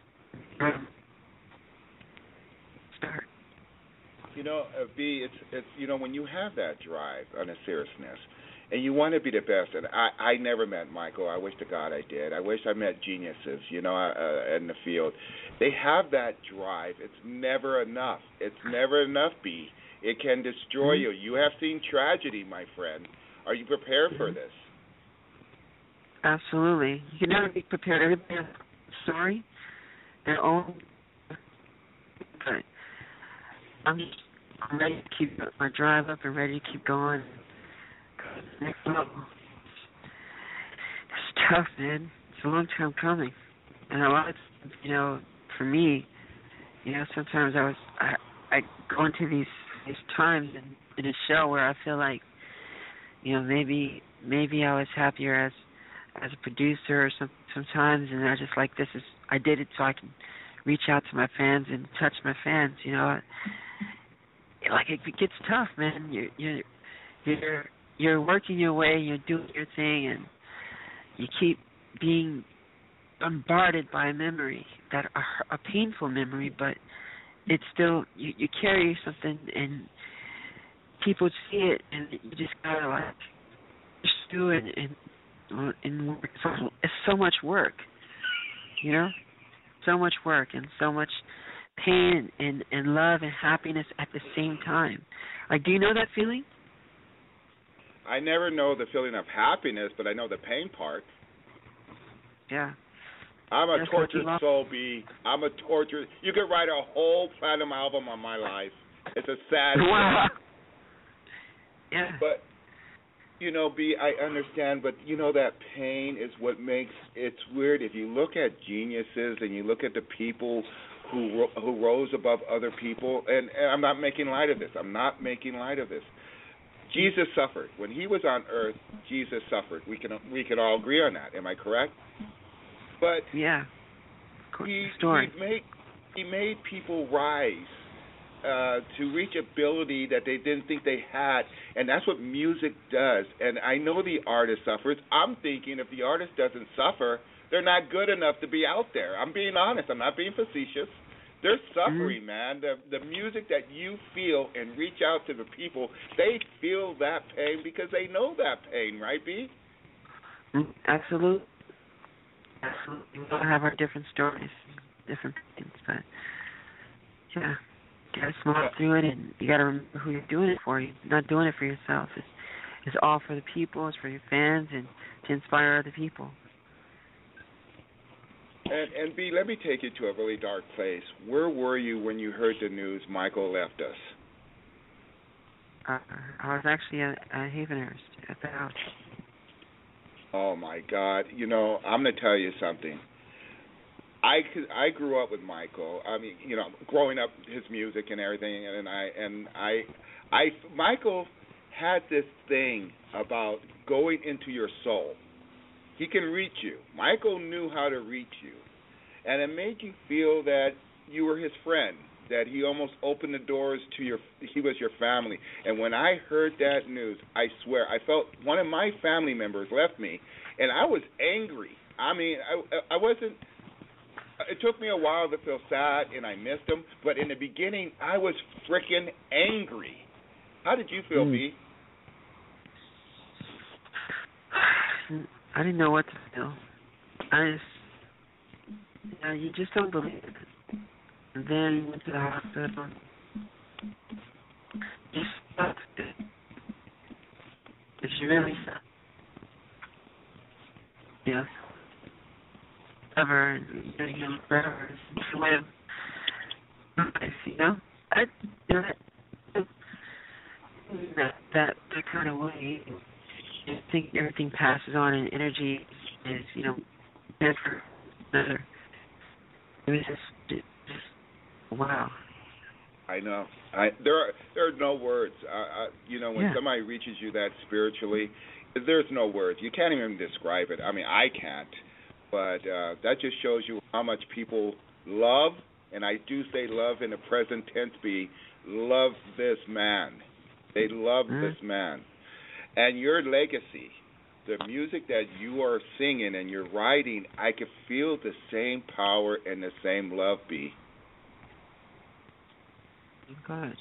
start. B, it's when you have that drive and a seriousness, and you want to be the best. And I never met Michael. I wish to God I did. I wish I met geniuses, in the field. They have that drive. It's never enough. It's never enough, B. It can destroy you. You have seen tragedy, my friend. Are you prepared for this? Absolutely. You can never be prepared. Everybody has a story, their own. But I'm ready to keep my drive up and ready to keep going. Next level. It's tough, man. It's a long time coming, and a lot of, for me, sometimes I go into these times in a show where I feel like, maybe I was happier as a producer or sometimes, and I just like, I did it so I can reach out to my fans and touch my fans. Like it gets tough, man. You're working your way, you're doing your thing, and you keep being bombarded by a memory, that a painful memory, but it's still you carry something and people see it, and you just gotta like pursue it and work. It's so much work, you know, so much work and so much pain and love and happiness at the same time. Like, do you know that feeling? I never know the feeling of happiness, but I know the pain part. Yeah. I'm a tortured soul, B. I'm a tortured. You could write a whole platinum album on my life. It's a sad wow. Yeah. But, you know, B, I understand, but, you know, that pain is what makes it's weird. If you look at geniuses and you look at the people who rose above other people, and I'm not making light of this. I'm not making light of this. Jesus suffered. When he was on earth, Jesus suffered. We can all agree on that. Am I correct? But yeah, he made people rise to reach ability that they didn't think they had, and that's what music does. And I know the artist suffers. I'm thinking if the artist doesn't suffer, they're not good enough to be out there. I'm being honest. I'm not being facetious. They're suffering, man. The music that you feel and reach out to the people, they feel that pain because they know that pain, right, B? Absolutely. Absolutely. We all have our different stories, different things, but yeah, you gotta smile through it, and you gotta remember who you're doing it for. You're not doing it for yourself. It's all for the people. It's for your fans and to inspire other people. And B, let me take you to a really dark place. Where were you when you heard the news Michael left us? I was actually at Havenhurst at the house. Oh my God! You know, I'm gonna tell you something. I grew up with Michael. I mean, you know, growing up his music and everything, and Michael had this thing about going into your soul. He can reach you. Michael knew how to reach you, and it made you feel that you were his friend. That he almost opened the doors to he was your family. And when I heard that news, I swear, I felt one of my family members left me, and I was angry. I mean, I wasn't, it took me a while to feel sad, and I missed him, but in the beginning, I was freaking angry. How did you feel, B? I didn't know what to feel. You just don't believe it. And then went to the hospital. Just stopped it. It's really sad. Yes. Forever, forever. It's the way of life, you know? That kind of way. I think everything passes on, and energy is, you know, meant for another. It was just wow. I know. There are no words. You know, when somebody reaches you that spiritually, there's no words. You can't even describe it. I mean, I can't. But that just shows you how much people love, and I do say love in the present tense, love this man. They love this man. And your legacy, the music that you are singing and you're writing, I can feel the same power and the same love, B. Good.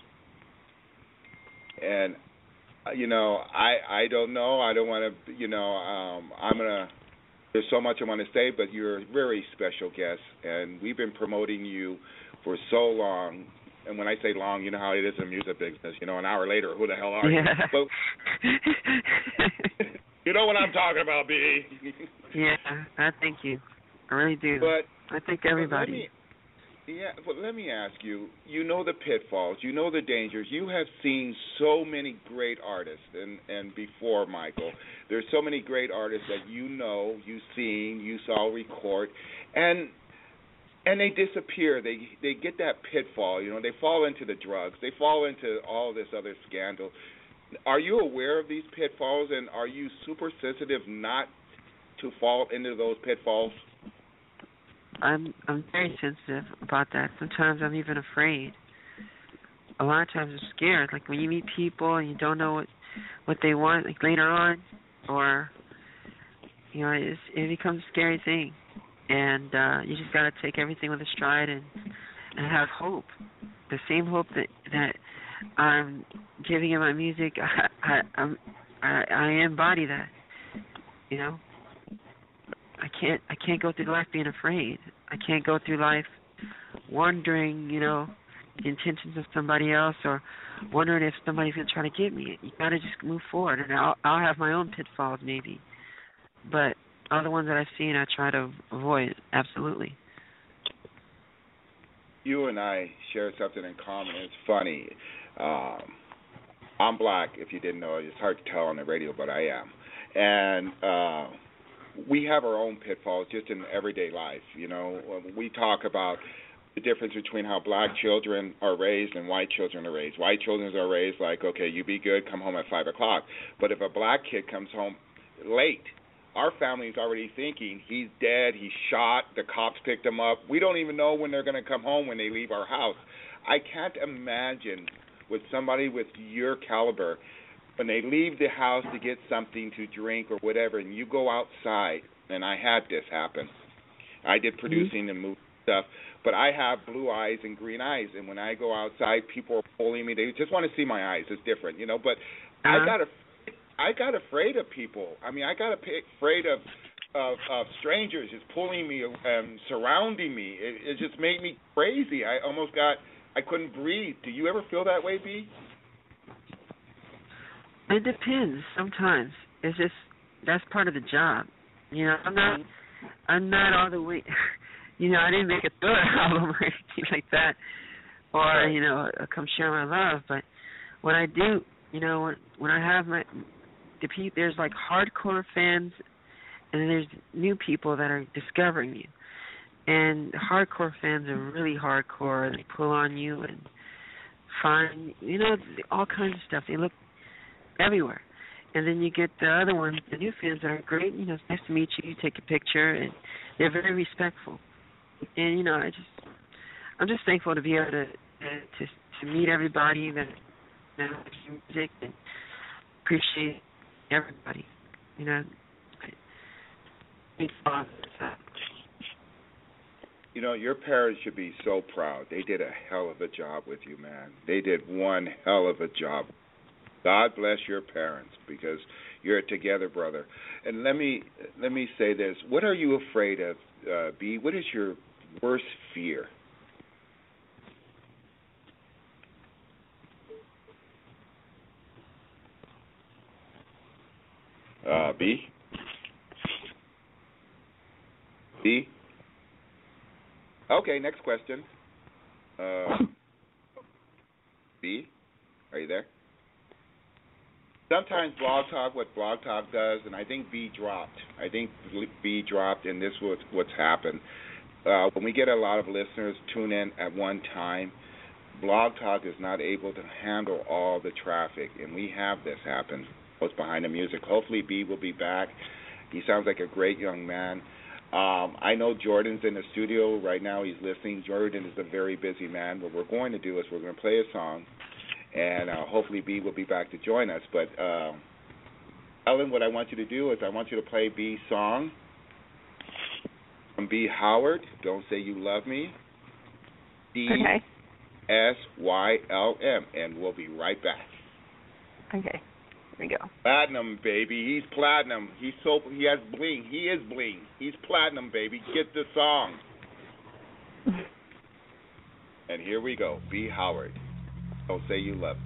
And, you know, I don't know. I don't want to, you know, there's so much I want to say, but you're a very special guest, and we've been promoting you for so long. And when I say long, you know how it is in the music business. You know, an hour later, who the hell are you? But, you know what I'm talking about, B. Yeah, I thank you. I really do. But I thank everybody. But let me ask you, you know the pitfalls, you know the dangers. You have seen so many great artists, and before Michael, there's so many great artists that you know, you've seen, you saw record, and they disappear. They get that pitfall, you know, they fall into the drugs, they fall into all this other scandal. Are you aware of these pitfalls, and are you super sensitive not to fall into those pitfalls? I'm very sensitive about that. Sometimes I'm even afraid. A lot of times I'm scared. Like when you meet people and you don't know what they want, like later on, or you know, it becomes a scary thing. And you just got to take everything with a stride and have hope. The same hope that I'm giving in my music, I embody that. You know, I can't go through life being afraid. I can't go through life wondering, you know, the intentions of somebody else or wondering if somebody's gonna try to get me. You gotta just move forward, and I'll have my own pitfalls maybe, but all the ones that I've seen, I try to avoid. Absolutely. You and I share something in common. It's funny. I'm black, if you didn't know. It's hard to tell on the radio, but I am. And we have our own pitfalls just in everyday life. You know, we talk about the difference between how black children are raised and white children are raised. White children are raised like, okay, you be good, come home at 5 o'clock. But if a black kid comes home late, our family's already thinking he's dead, he's shot, the cops picked him up. We don't even know when they're going to come home when they leave our house. I can't imagine with somebody with your caliber, when they leave the house to get something to drink or whatever, and you go outside, and I had this happen. I did producing and movie stuff, but I have blue eyes and green eyes, and when I go outside, people are pulling me. They just want to see my eyes. It's different, you know, but I got afraid of people. I mean, I got afraid of strangers just pulling me and surrounding me. It just made me crazy. I couldn't breathe. Do you ever feel that way, B? It depends. Sometimes it's just that's part of the job. You know, I'm not all the way. You know, I didn't make a Thriller album or anything like that, or you know, Come Share My Love. But what I do, you know, when I have there's like hardcore fans, and then there's new people that are discovering you. And hardcore fans are really hardcore. They pull on you and find, you know, all kinds of stuff. They look everywhere. And then you get the other ones, the new fans that are great. You know, it's nice to meet you. You take a picture, and they're very respectful. And you know, I'm just thankful to be able to meet everybody that likes music and appreciate everybody. You know, you know, your parents should be so proud. They did a hell of a job with you, man. They did one hell of a job. God bless your parents, because you're together, brother. And let me say this: what are you afraid of, B? What is your worst fear? B? B? Okay, next question. B, are you there? Sometimes what Blog Talk does, and I think B dropped. And this was what's happened. When we get a lot of listeners tune in at one time, Blog Talk is not able to handle all the traffic, and we have this happen. What's behind the music? Hopefully B will be back. He sounds like a great young man. I know Jordan's in the studio right now. He's listening. Jordan is a very busy man. What we're going to do is we're going to play a song, and hopefully B will be back to join us. But, Ellen, what I want you to do is I want you to play B's song from B. Howard, Don't Say You Love Me, DSYLM, and we'll be right back. Okay. Here we go. Platinum, baby. He's platinum. He has bling. He is bling. He's platinum, baby. Get the song. And here we go. B. Howard. Don't Say You Love Me.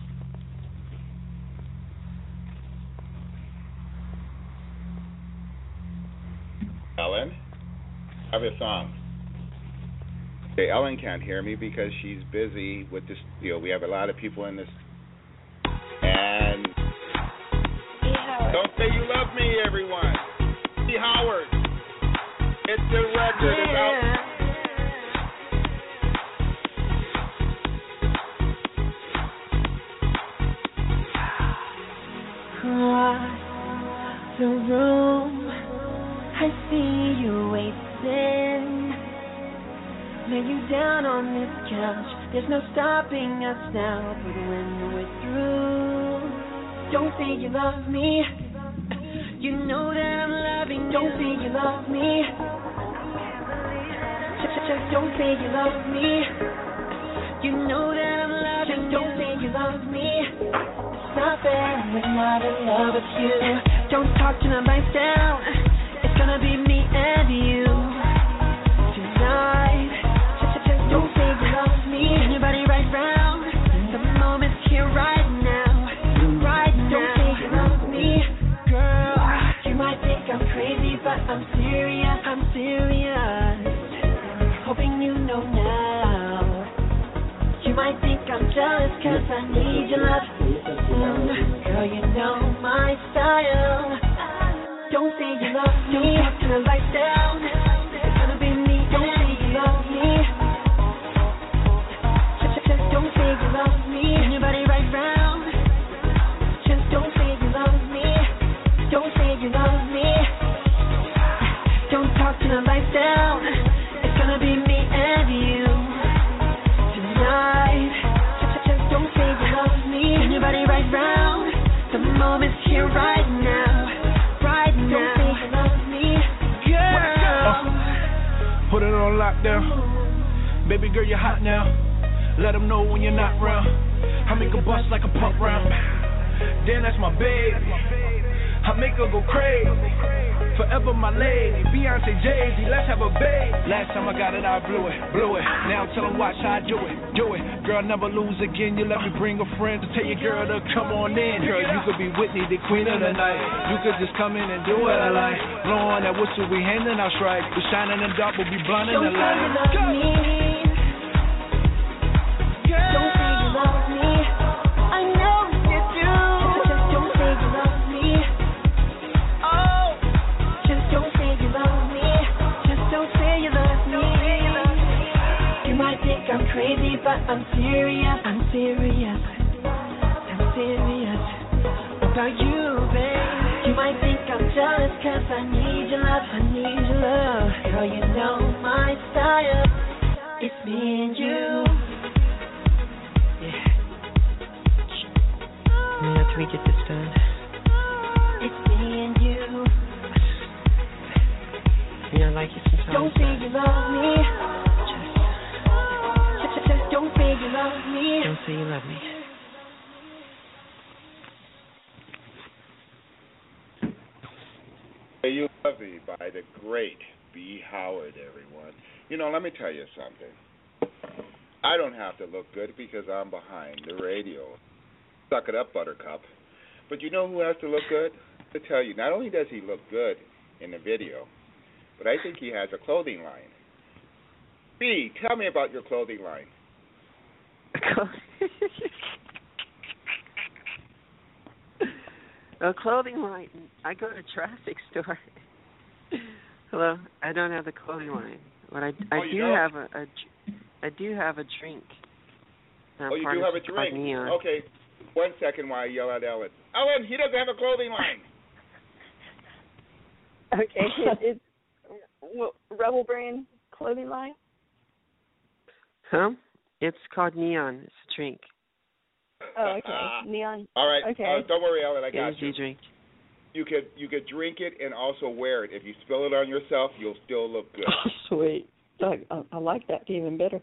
Ellen, have a song. Okay, Ellen can't hear me because she's busy with this. You know, we have a lot of people in this. And Don't Say You Love Me, everyone. B. Howard. It's the record. It's out. Across the room, I see you waiting. Lay you down on this couch. There's no stopping us now. But when we're through, don't say you love me. You know that I'm loving you. Don't say you love me. Just don't say you love me. You know that I'm loving. Just don't say you love me. It's not fair. I'm not in love with you. Don't talk to my life down. It's gonna be me and you tonight. Just don't say you love me. Turn your body right round. The moment's here right now. Right now. Don't say you love me, girl. You might think I'm crazy, but I'm serious. I'm serious. Hoping you know now. You might think I'm jealous 'cause I need your love. Girl, you know my style. Don't say you love me. Don't talk to the lights down. It's gonna be me. Don't say you love me. Just don't say you love me. Turn your body right round. Just don't say you love me. Don't say you love me. Don't talk to the lights down. It's gonna be me and you tonight. Just don't say you love me. Turn your body right round. The moment's here right now. Right now. Don't say you love me, girl. Put it on lockdown. Baby girl, you're hot now. Let them know when you're not round. I make her bust like a pump round. Damn, that's my baby. I make her go crazy. Forever my lady. Beyonce, Jay-Z, let's have a baby. Last time I got it, I blew it. Now tell them watch how I do it. Girl, never lose again. You let me bring a friend to tell your girl to come on in. Girl, you could be Whitney, the queen of the night. You could just come in and do what I like. Blowing that whistle, we handing out stripes. We shining in the dark, we'll be blinding the light. Don't say you love me. Don't say you love me. I know you do. Just don't say you love me. Oh, just don't say you love me. Just don't say you love me. You might think I'm crazy, but I'm serious. I'm serious. I'm serious about you, babe. You might think I'm jealous 'cause I need your love. I need your love. Girl, you know my style. It's me and you. After we get this done. It's me and you. I like it sometimes. Don't say you love me. Just don't say you love me. Don't say you love me. Say You Love Me by the great B. Howard, everyone. You know, let me tell you something. I don't have to look good because I'm behind the radio. Suck it up, Buttercup. But you know who has to look good? To tell you, not only does he look good in the video, but I think he has a clothing line. B, tell me about your clothing line. A clothing line. I go to traffic store. Hello, I don't have the clothing line, but I do have I do have a drink. Oh, you do have a drink? Okay. 1 second while I yell at Ellen. Ellen, he doesn't have a clothing line. Okay, it's Rebel Brand clothing line. Huh? It's called Neon. It's a drink. Oh, okay. Neon. All right. Okay. Don't worry, Ellen. I got you. Drink. You could drink it and also wear it. If you spill it on yourself, you'll still look good. Oh, sweet. I like that even better.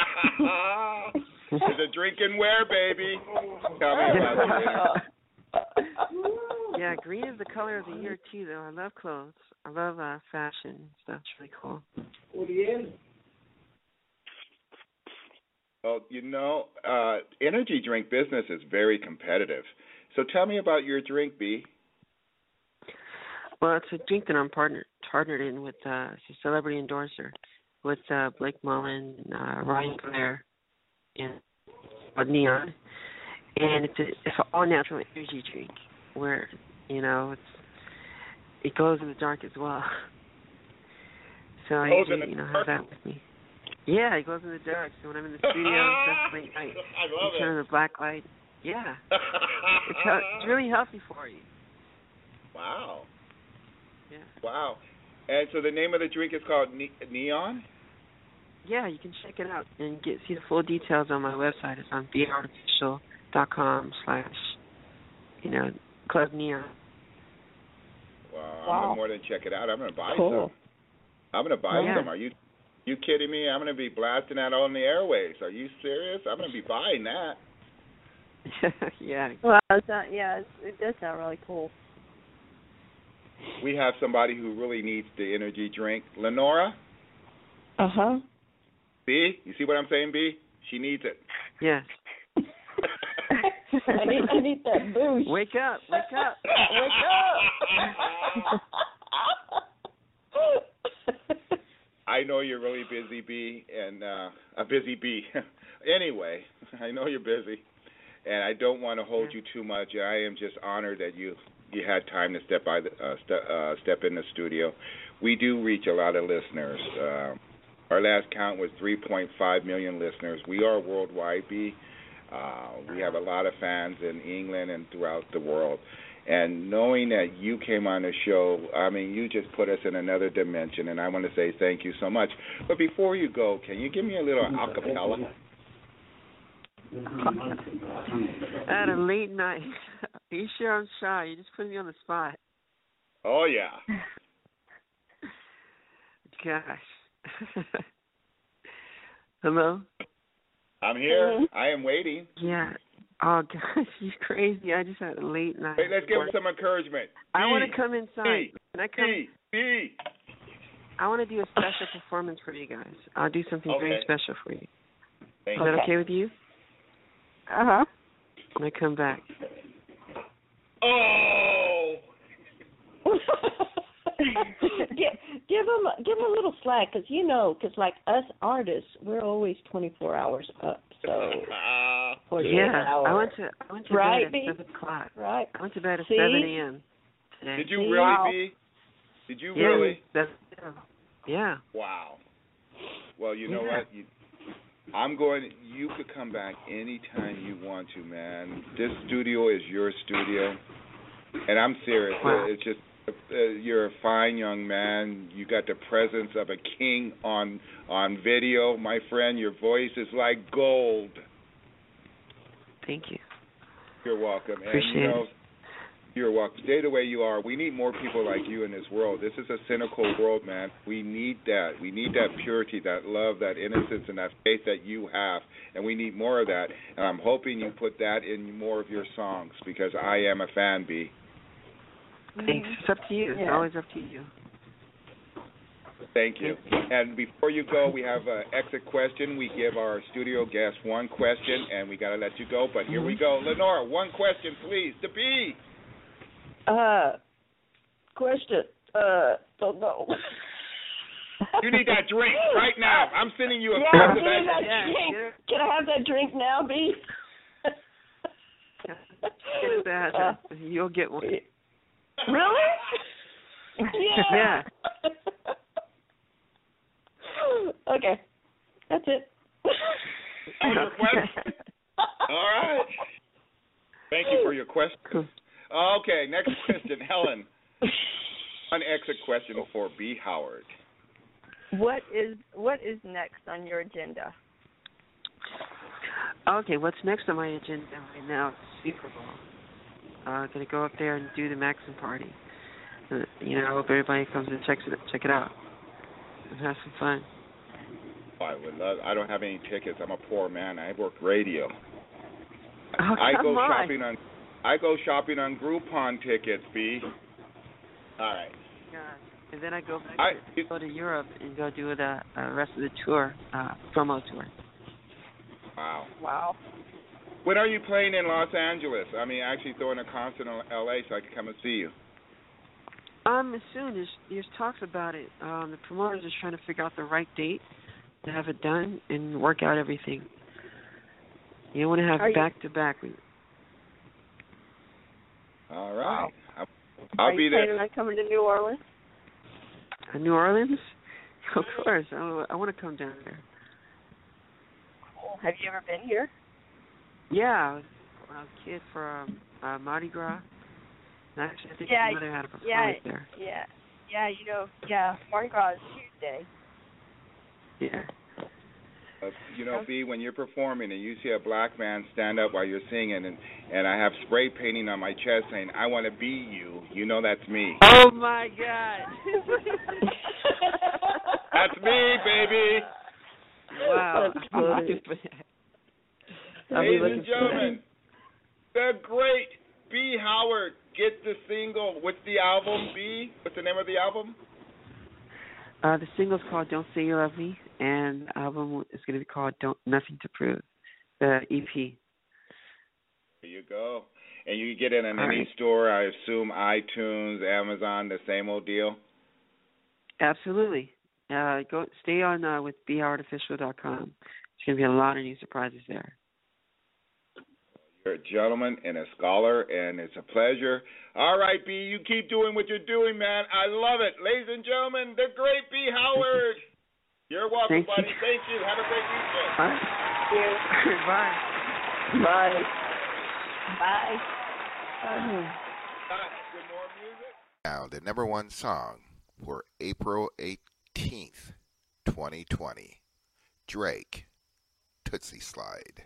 It's a drink and wear, baby. Tell me about it. Yeah, green is the color of the year too, though. I love clothes. I love fashion stuff. It's really cool. Well, you know, energy drink business is very competitive. So tell me about your drink, B. Well, it's a drink that I'm partnered in with a celebrity endorser with Blake Mullen, Ryan Blair, and Neon. And it's an all-natural energy drink where, you know, it glows in the dark as well. So I usually, have that with me. Yeah, it glows in the dark. So when I'm in the studio, it's late night. I love it. Turn on the black light. Yeah. It's really healthy for you. Wow. Yeah. Wow. And so the name of the drink is called Neon? Yeah, you can check it out and see the full details on my website. It's on beartificial.com/Club Neon. Wow. I'm going to more than check it out. I'm going to buy some. I'm going to buy some. You kidding me? I'm going to be blasting that on the airways. Are you serious? I'm going to be buying that. Yeah. Well, it does sound really cool. We have somebody who really needs the energy drink. Lenora? Uh-huh. B? You see what I'm saying, B? She needs it. Yes. I need that boost. Wake up. Wake up. I know you're really busy, B, and a busy B. Anyway, I know you're busy, and I don't want to hold you too much. I am just honored that you had time to step in the studio. We do reach a lot of listeners. Our last count was 3.5 million listeners. We are worldwide, B. We have a lot of fans in England and throughout the world. And knowing that you came on the show, I mean, you just put us in another dimension, and I want to say thank you so much. But before you go, can you give me a little acapella? At a late night. Are you sure I'm shy? You just put me on the spot. Oh, yeah. Gosh. Hello? I'm here. I am waiting. Yeah. Oh, gosh, you're crazy. I just had a late night. Hey, let's give him some encouragement. I want to come inside. Can I come? B. I want to do a special performance for you guys. I'll do something very special for you. Is that okay with you? Uh-huh. When I come back. Oh! give him a little slack, because like us artists, we're always 24 hours up. So 48 hours. I went to right, bed at 7 o'clock. Right. I went to bed at 7 a.m. today. Did you really, B? Did you really? Yeah. Wow. Well, you know what? You could come back anytime you want to, man. This studio is your studio. And I'm serious. Wow. It's just, you're a fine young man. You got the presence of a king on video, my friend. Your voice is like gold. Thank you. You're welcome. Appreciate it. You're welcome. Stay the way you are. We need more people like you in this world. This is a cynical world, man. We need that. We need that purity, that love, that innocence, and that faith that you have. And we need more of that. And I'm hoping you put that in more of your songs, because I am a fan, B. Thanks. It's up to you. It's always up to you. Thank you. And before you go, we have an exit question. We give our studio guests one question, and we got to let you go. But here we go. Lenora, one question, please. To B. Question. Don't know. You need that drink right now. I'm sending you a drink. Can I have that drink now, B? You'll get one. Really? Yeah. Okay. That's it. That was your question? All right. Thank you for your question. Okay, next question, Helen. An exit question for B. Howard. What is next on your agenda? Okay, what's next on my agenda right now is Super Bowl. Gonna go up there and do the Maxim party. I hope everybody comes and check it out and have some fun. I would love. I don't have any tickets. I'm a poor man. I work radio. Oh, I go shopping on Groupon tickets, B. All right. Yeah. And then I go back go to Europe and go do the rest of the tour, promo tour. Wow. When are you playing in Los Angeles? I mean, actually throwing a concert in L.A. so I can come and see you. Soon. There's talks about it. The promoters are trying to figure out the right date to have it done and work out everything. You want to have back-to-back. All right. I'll be there. Are you planning on coming to New Orleans? New Orleans? Of course. I want to come down there. Cool. Have you ever been here? Yeah. When I was a kid for Mardi Gras. And actually, I think my mother had a performance there. Yeah. Mardi Gras is Tuesday. Yeah. B, when you're performing and you see a black man stand up while you're singing and I have spray painting on my chest saying, I want to be you, you know that's me. Oh, my God. That's me, baby. Wow. Ladies and gentlemen, the great B. Howard gets the single. What's the album, B? What's the name of the album? The single's called Don't Say You Love Me, and the album is going to be called Nothing to Prove, the EP. There you go. And you can get it in any store, I assume iTunes, Amazon, the same old deal? Absolutely. Stay on with BHowardOfficial.com. There's going to be a lot of new surprises there. You're a gentleman and a scholar, and it's a pleasure. All right, B, you keep doing what you're doing, man. I love it. Ladies and gentlemen, the great B. Howard. You're welcome, buddy. Thank you. Have a great weekend. Bye. Bye. Bye. Bye. Good more music. Now, the number one song for April 18th, 2020. Drake, Tootsie Slide.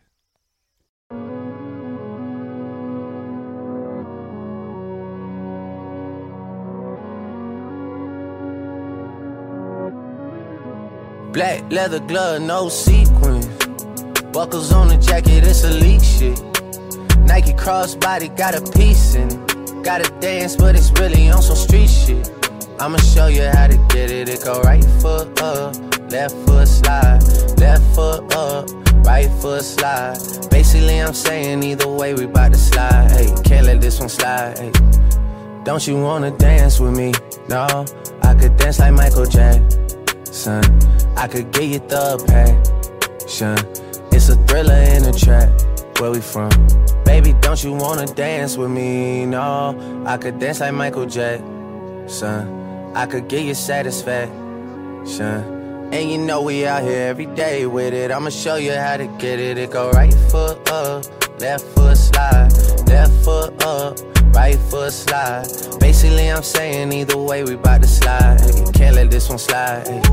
Black leather glove, no sequins. Buckles on the jacket, it's elite shit. Nike crossbody got a piece in it. Gotta dance, but it's really on some street shit. I'ma show you how to get it. It go right foot up, left foot slide. Left foot up, right foot slide. Basically, I'm saying either way, we bout to slide. Hey, can't let this one slide. Hey, don't you wanna dance with me? No, I could dance like Michael Jackson. I could get you the passion. It's a thriller in a trap. Where we from? Baby, don't you wanna dance with me? No, I could dance like Michael Jackson. I could get you satisfaction. And you know we out here every day with it. I'ma show you how to get it. It go right foot up, left foot slide. Left foot up, right foot slide. Basically, I'm saying either way, we bout to slide. Hey, can't let this one slide. Hey.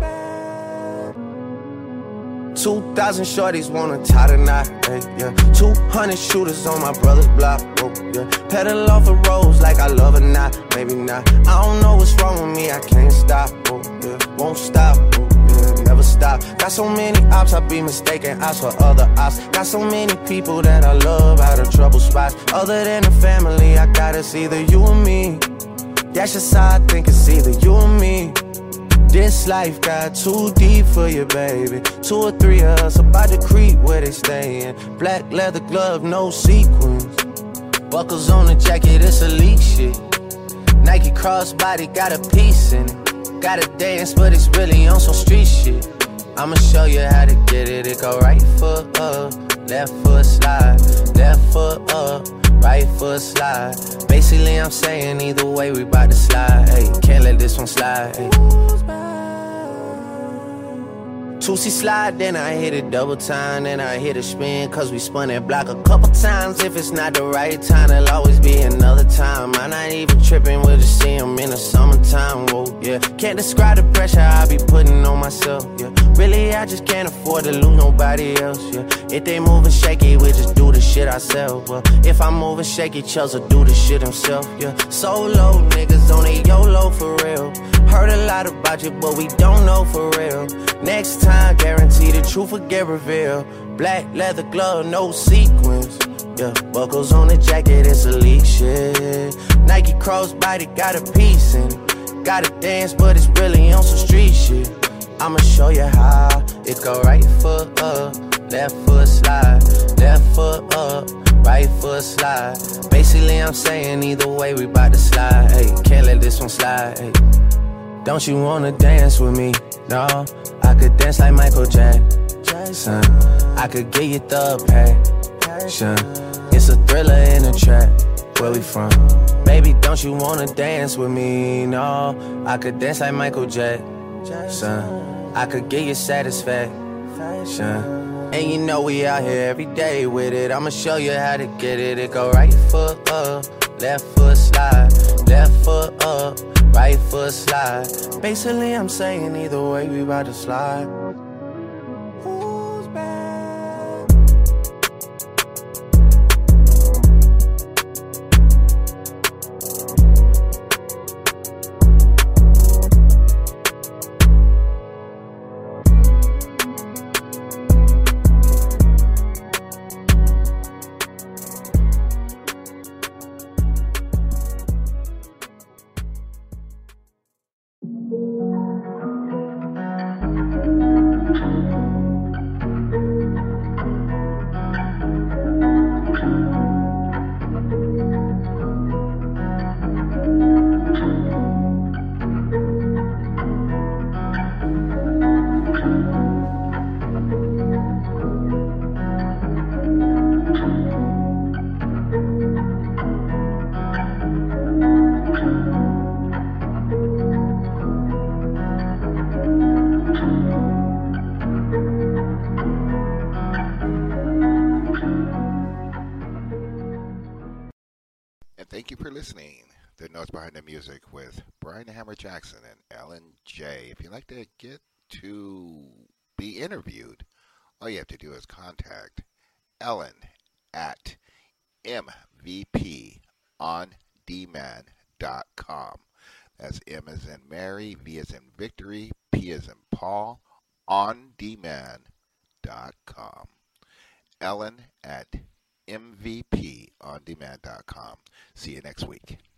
2,000 shorties wanna tie the knot, hey, yeah. 200 shooters on my brother's block, oh, yeah. Pedal off the roads like I love or not, maybe not. I don't know what's wrong with me, I can't stop, oh, yeah. Won't stop, oh, yeah. Never stop. Got so many ops, I be mistaken ops for other ops. Got so many people that I love out of trouble spots. Other than the family, I got it's either you or me. That's just how I think it's either you or me. This life got too deep for you, baby. 2 or 3 of us about to creep where they stayin'. Black leather glove, no sequins. Buckles on the jacket, it's elite shit. Nike crossbody got a piece in it. Gotta dance, but it's really on some street shit. I'ma show you how to get it. It go right foot up, left foot slide. Left foot up, right foot slide. Basically, I'm saying either way, we bout to slide. Hey, can't let this one slide. Hey. Tootsie slide, then I hit it double time, then I hit a spin, cause we spun that block a couple times. If it's not the right time, there'll always be another time. I'm not even tripping, we'll just see him in the summertime, whoa, yeah. Can't describe the pressure I be putting on myself, yeah. Really, I just can't afford to lose nobody else, yeah. If they moving shaky, we just do the shit ourselves, well. If I'm moving shaky, Chelsea do the shit himself, yeah. Solo niggas on a YOLO for real. Heard a lot about you, but we don't know for real. Next time, guarantee the truth will get revealed. Black leather glove, no sequins. Yeah, buckles on the jacket, it's elite shit. Nike crossbody got a piece in it. Gotta dance, but it's really on some street shit. I'ma show you how. It go right foot up, left foot slide. Left foot up, right foot slide. Basically, I'm saying either way, we bout to slide. Hey, can't let this one slide. Hey. Don't you wanna dance with me? No, I could dance like Michael Jackson. I could get you the passion. It's a thriller in a trap. Where we from? Baby, don't you wanna dance with me? No, I could dance like Michael Jackson. I could get you satisfaction. And you know we out here every day with it. I'ma show you how to get it. It go right foot up, left foot slide. Left foot up, right foot slide. Basically, I'm saying either way, we bout to slide. listening to Notes Behind the Music with Brian Hammer Jackson and Ellen J. If you'd like to get to be interviewed, all you have to do is contact Ellen at mvpondemand.com. That's M as in Mary, V as in Victory, P as in Paul, ondemand.com. Ellen at mvpondemand.com. See you next week.